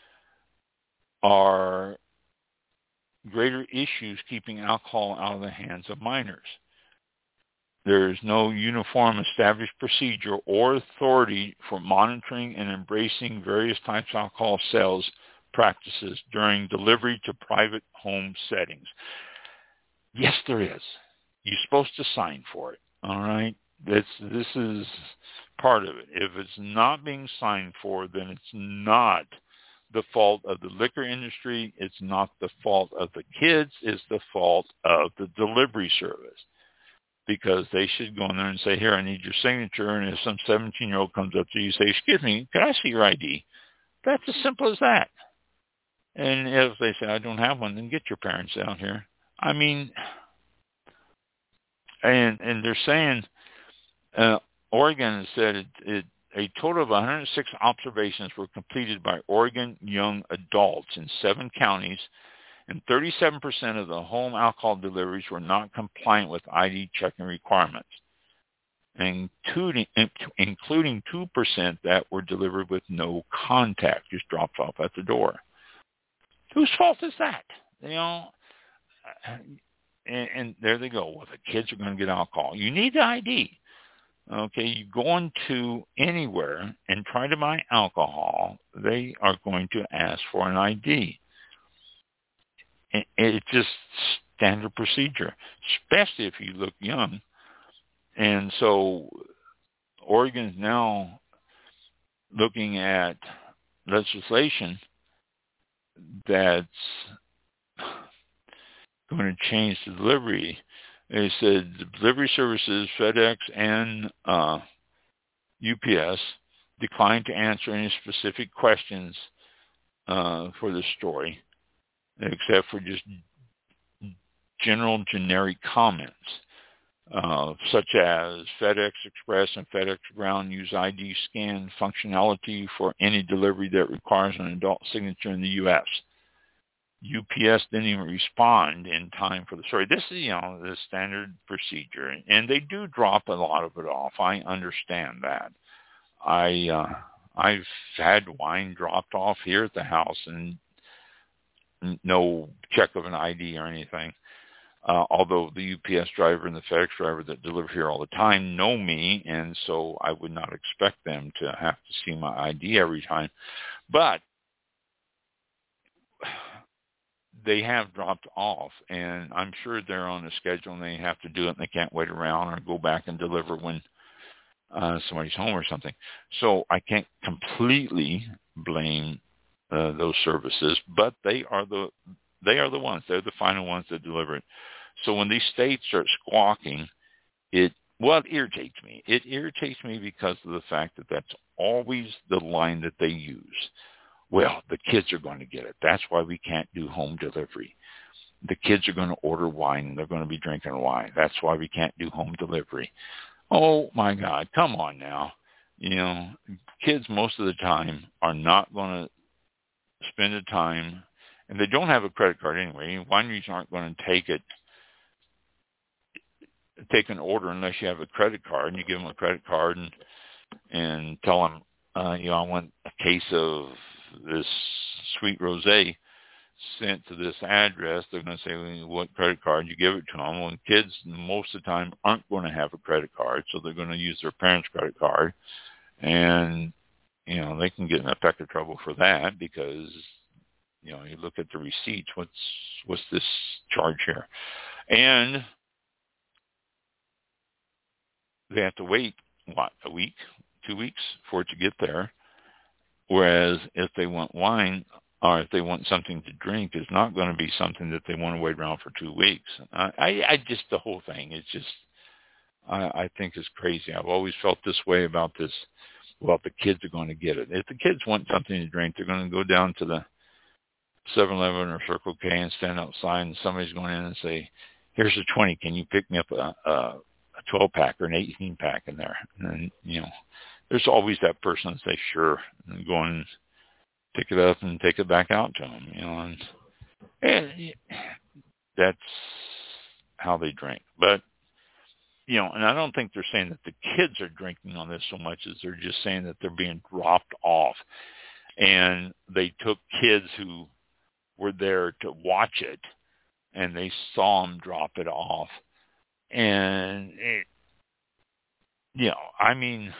are greater issues keeping alcohol out of the hands of minors. There is no uniform established procedure or authority for monitoring and embracing various types of alcohol sales practices during delivery to private home settings. Yes, there is. You're supposed to sign for it, all right? This, this is part of it. If it's not being signed for, then it's not the fault of the liquor industry. It's not the fault of the kids. It's the fault of the delivery service. Because they should go in there and say, here, I need your signature. And if some seventeen-year-old comes up to you and say, excuse me, can I see your I D? That's as simple as that. And if they say, I don't have one, then get your parents out here. I mean, and and they're saying, uh, Oregon has said it, it, a total of one hundred six observations were completed by Oregon young adults in seven counties, and thirty-seven percent of the home alcohol deliveries were not compliant with I D checking requirements, including, including two percent that were delivered with no contact, just dropped off at the door. Whose fault is that? You know, and, and there they go. Well, the kids are going to get alcohol. You need the I D. Okay, you go into anywhere and try to buy alcohol, they are going to ask for an I D. It's just standard procedure, especially if you look young. And so Oregon's now looking at legislation that's going to change the delivery. They said the delivery services, FedEx and uh, U P S, declined to answer any specific questions uh, for this story, except for just general generic comments, uh, such as FedEx Express and FedEx Ground use I D scan functionality for any delivery that requires an adult signature in the U S U P S didn't even respond in time for the story. This is, you know, the standard procedure, and they do drop a lot of it off. I understand that. I uh, I've had wine dropped off here at the house, and no check of an I D or anything. Uh, although the U P S driver and the FedEx driver that deliver here all the time know me, and so I would not expect them to have to see my I D every time. But they have dropped off, and I'm sure they're on a schedule and they have to do it and they can't wait around or go back and deliver when uh, somebody's home or something. So I can't completely blame uh, those services, but they are the they are the ones. They're the final ones that deliver it. So when these states start squawking, it well, it irritates me. It irritates me because of the fact that that's always the line that they use. Well, the kids are going to get it. That's why we can't do home delivery. The kids are going to order wine, and they're going to be drinking wine. That's why we can't do home delivery. Oh, my God, come on now. You know, kids most of the time are not going to spend the time, and they don't have a credit card anyway. Wineries aren't going to take it, take an order unless you have a credit card, and you give them a credit card and and tell them, uh, you know, I want a case of this sweet rosé sent to this address. They're going to say, well, what credit card? You give it to them. Well, kids most of the time aren't going to have a credit card, so they're going to use their parents' credit card. And, you know, they can get in a peck of trouble for that because, you know, you look at the receipts. What's what's this charge here? And they have to wait, what, a week, two weeks for it to get there. Whereas if they want wine or if they want something to drink, it's not going to be something that they want to wait around for two weeks. I, I, I just, the whole thing, it's just, I, I think is crazy. I've always felt this way about this. Well, if the kids are going to get it. If the kids want something to drink, they're going to go down to the seven eleven or Circle K and stand outside, and somebody's going in and say, here's a twenty. Can you pick me up a, a twelve-pack or an eighteen-pack in there? And, you know, there's always that person that say, sure, and go and pick it up and take it back out to them, you know. And, and that's how they drink. But, you know, and I don't think they're saying that the kids are drinking on this so much as they're just saying that they're being dropped off. And they took kids who were there to watch it, and they saw them drop it off. And, it, you know, I mean,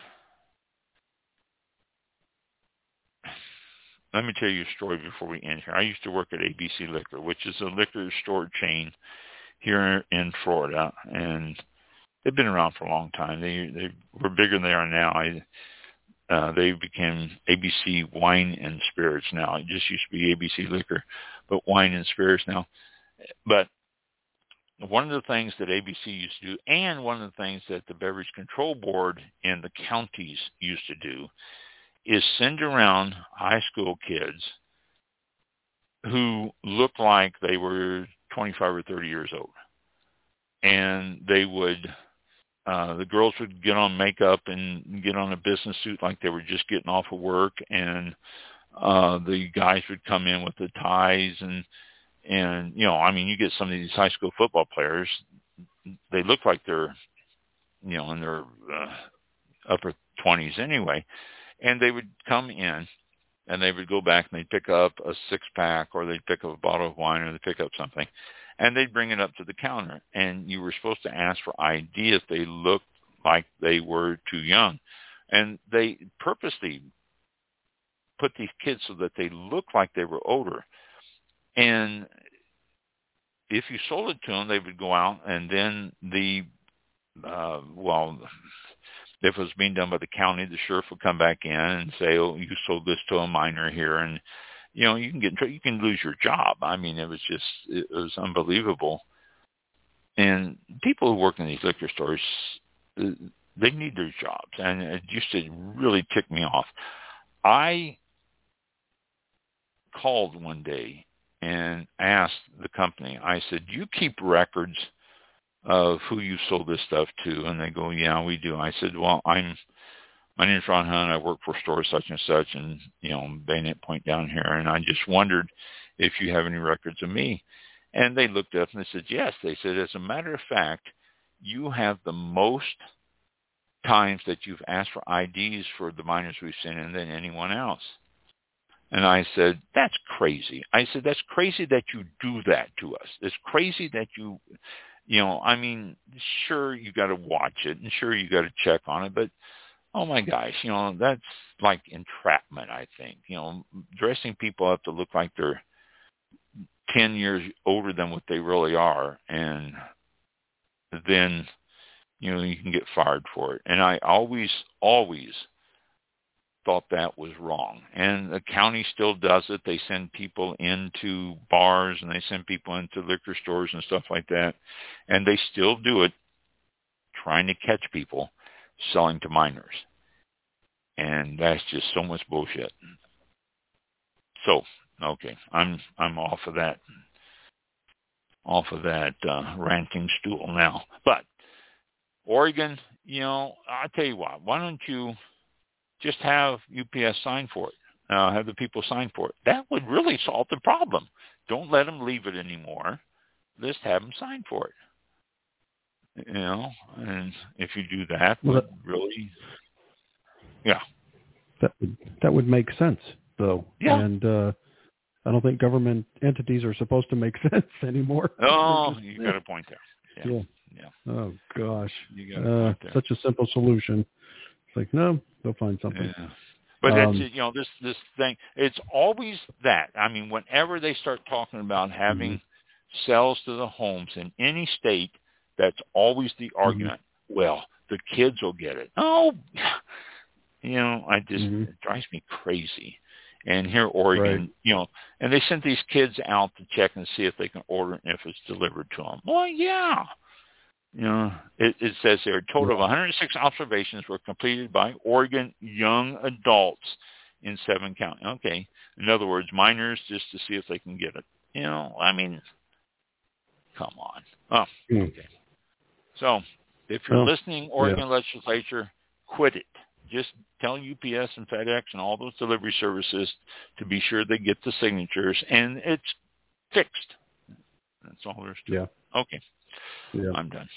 let me tell you a story before we end here. I used to work at A B C Liquor, which is a liquor store chain here in Florida, and they've been around for a long time. They they were bigger than they are now. I, uh, they became A B C Wine and Spirits now. It just used to be A B C Liquor, but Wine and Spirits now. But one of the things that A B C used to do, and one of the things that the Beverage Control Board in the counties used to do, is send around high school kids who looked like they were twenty-five or thirty years old. And they would, uh, the girls would get on makeup and get on a business suit like they were just getting off of work. And uh, the guys would come in with the ties and, and, you know, I mean, you get some of these high school football players, they look like they're, you know, in their uh, upper twenties anyway. And they would come in and they would go back and they'd pick up a six-pack or they'd pick up a bottle of wine or they'd pick up something. And they'd bring it up to the counter. And you were supposed to ask for I D if they looked like they were too young. And they purposely put these kids so that they looked like they were older. And if you sold it to them, they would go out and then the, uh, well, if it was being done by the county, the sheriff would come back in and say, oh, you sold this to a minor here. And, you know, you can get in trouble. You can lose your job. I mean, it was just, it was unbelievable. And people who work in these liquor stores, they need their jobs. And it used to really tick me off. I called one day and asked the company, I said, do you keep records of who you sold this stuff to? And they go, yeah, we do. I said, well, I'm, my name's Ron Hunt. I work for store such and such and, you know, Bayonet Point down here. And I just wondered if you have any records of me. And they looked up and they said, yes. They said, as a matter of fact, you have the most times that you've asked for I Ds for the minors we've sent in than anyone else. And I said, that's crazy. I said, that's crazy that you do that to us. It's crazy that you, you know, I mean, sure, you got to watch it and sure, you got to check on it. But, oh, my gosh, you know, that's like entrapment, I think. You know, dressing people up to look like they're ten years older than what they really are. And then, you know, you can get fired for it. And I always, always thought that was wrong. And the county still does it. They send people into bars and they send people into liquor stores and stuff like that. And they still do it, trying to catch people selling to minors. And that's just so much bullshit. So, okay, I'm I'm off of that off of that uh, ranting stool now. But Oregon, you know, I'll tell you what, why don't you just have U P S sign for it? Uh, have the people sign for it. That would really solve the problem. Don't let them leave it anymore. Just have them sign for it. You know, and if you do that, well, would really, yeah. That would, that would make sense, though. Yeah. And uh, I don't think government entities are supposed to make sense anymore. Oh, just, you got a point there. Yeah. Yeah. yeah. Oh, gosh. You got a uh, point there. Such a simple solution. It's like, no, they'll find something. Yeah. But um, it's, you know, this this thing, it's always that. I mean, whenever they start talking about having mm-hmm. cells to the homes in any state, that's always the argument. Mm-hmm. Well, the kids will get it. Oh, you know, I just, mm-hmm. it drives me crazy. And here, Oregon, right. you know, and they sent these kids out to check and see if they can order it and if it's delivered to them. Well, yeah. You know, it, it says there a total of one hundred six observations were completed by Oregon young adults in seven counties. Okay. In other words, minors just to see if they can get it. You know, I mean, come on. Oh, mm. okay. So if you're oh, listening, Oregon yeah. legislature, quit it. Just tell U P S and FedEx and all those delivery services to be sure they get the signatures, and it's fixed. That's all there is to yeah. it. Okay. Yeah. I'm done.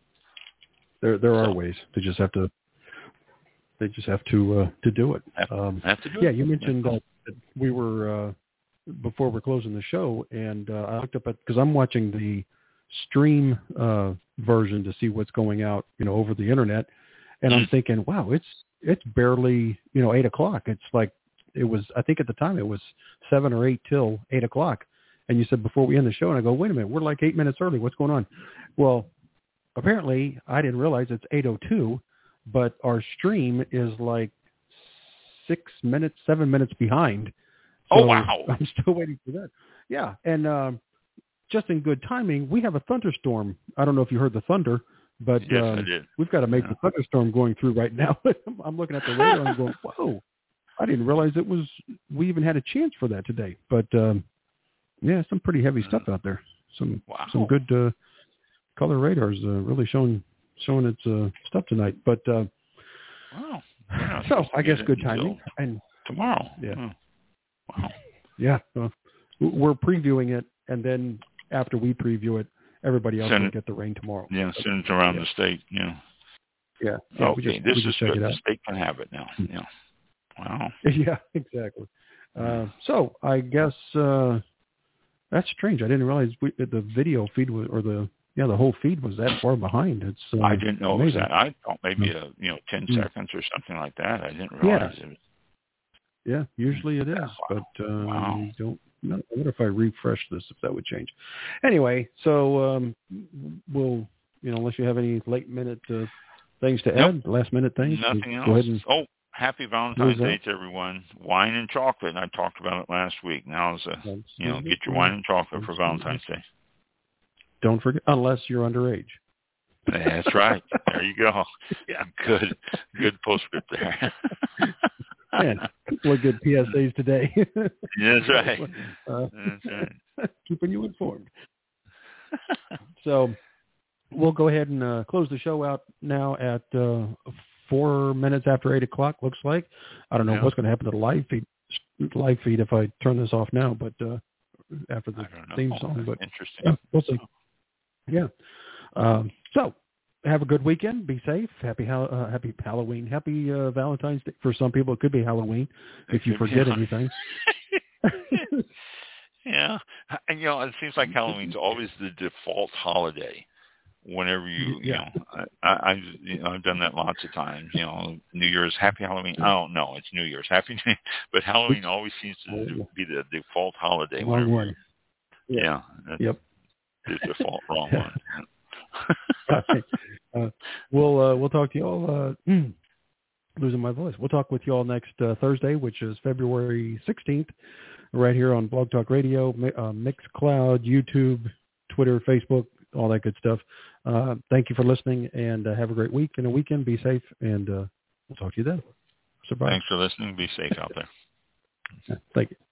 There there are so, ways. They just have to they just have to uh, to do it. Have, um, have to do yeah, it. you mentioned that, that we were uh, before we're closing the show, and uh, I looked up at because I'm watching the stream uh, version to see what's going out, you know, over the internet, and mm-hmm. I'm thinking, wow, it's it's barely, you know, eight o'clock. It's like it was. I think at the time it was seven or eight till eight o'clock. And you said before we end the show, and I go, wait a minute, we're like eight minutes early. What's going on? Well, apparently I didn't realize it's eight oh two, but our stream is like six minutes, seven minutes behind. So oh, wow. I'm still waiting for that. Yeah. And um, just in good timing, we have a thunderstorm. I don't know if you heard the thunder, but yes, um, I did. we've got a major yeah. thunderstorm going through right now. I'm looking at the radar and I'm going, whoa, I didn't realize it was, we even had a chance for that today. But, um, yeah, some pretty heavy stuff out there. Some wow. some good uh, color radars uh, really showing showing its uh, stuff tonight. But uh, wow, so I guess good timing. And tomorrow, yeah, oh. wow, yeah. Uh, we're previewing it, and then after we preview it, everybody else send will it, get the rain tomorrow. Yeah, but, send it around yeah. the state. Yeah, yeah. yeah okay, we just, this we is just good. It The out. state can have it now. Yeah, wow. Yeah, exactly. Uh, so I guess. Uh, That's strange. I didn't realize we, the video feed was, or the yeah, the whole feed was that far behind. It's uh, I didn't know amazing. it was that. I thought maybe a you know ten mm. seconds or something like that. I didn't realize yeah. it was. Yeah, usually it is, wow. but uh, wow. I don't. I wonder if I refresh this if that would change. Anyway, so um, we'll you know unless you have any late minute uh, things to nope. add, last minute things. Nothing else. Go ahead and oh. Happy Valentine's Day to everyone. Wine and chocolate. I talked about it last week. Now is a, That's you know, get your wine and chocolate That's for Valentine's Day. Don't forget, unless you're underage. That's right. There you go. Yeah, good, good postscript there. Man, a couple of good P S As today. That's right. Uh, That's right. Keeping you informed. So we'll go ahead and uh, close the show out now at uh, four minutes after eight o'clock, looks like. I don't know yeah. what's going to happen to the live feed, live feed if I turn this off now, but uh, after the theme song. But interesting. Yeah, we'll see. Yeah. Um, so have a good weekend. Be safe. Happy uh, Happy Halloween. Happy uh, Valentine's Day. For some people, it could be Halloween if you forget anything. Yeah. And, you know, it seems like Halloween's always the default holiday. Whenever you, you yeah. know, I, I, you know, I've done that lots of times. You know, New Year's, Happy Halloween. Oh no, it's New Year's, Happy New Year. But Halloween always seems to be the default holiday. Wrong one. Yeah. yeah that's yep. The default wrong one. Okay. uh, we'll uh, we'll talk to you all. Uh, losing my voice. We'll talk with you all next uh, Thursday, which is February sixteenth, right here on Blog Talk Radio, uh, Mixcloud, YouTube, Twitter, Facebook, all that good stuff. uh, thank you for listening, and uh, have a great week and a weekend. Be safe, and uh, we'll talk to you then. So bye. Thanks for listening. Be safe out there. Yeah, thank you.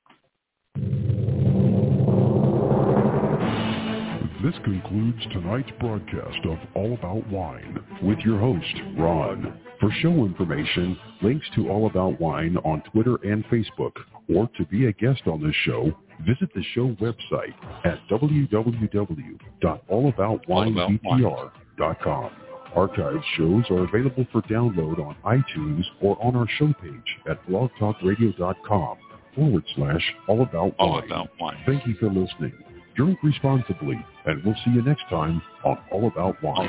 This concludes tonight's broadcast of All About Wine with your host, Ron. For show information, links to All About Wine on Twitter and Facebook, or to be a guest on this show, visit the show website at w w w dot all about wine b t r dot com. Archived shows are available for download on iTunes or on our show page at blogtalkradio.com forward slash All About Wine. All About Wine. Thank you for listening. Drink responsibly, and we'll see you next time on All About Wine.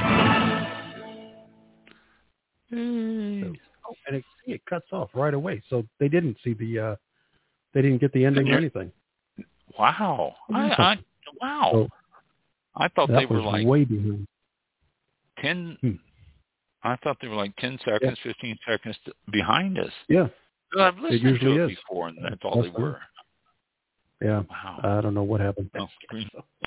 Mm. Oh, and it, it cuts off right away, so they didn't see the, uh, they didn't get the ending or anything. Wow! I, I wow! So I thought that they were was like way behind. ten. Hmm. I thought they were like ten seconds, yeah. fifteen seconds behind us. Yeah, I've listened it usually to it is. before, and that's all that's they were. Yeah. Wow. I don't know what happened. Oh,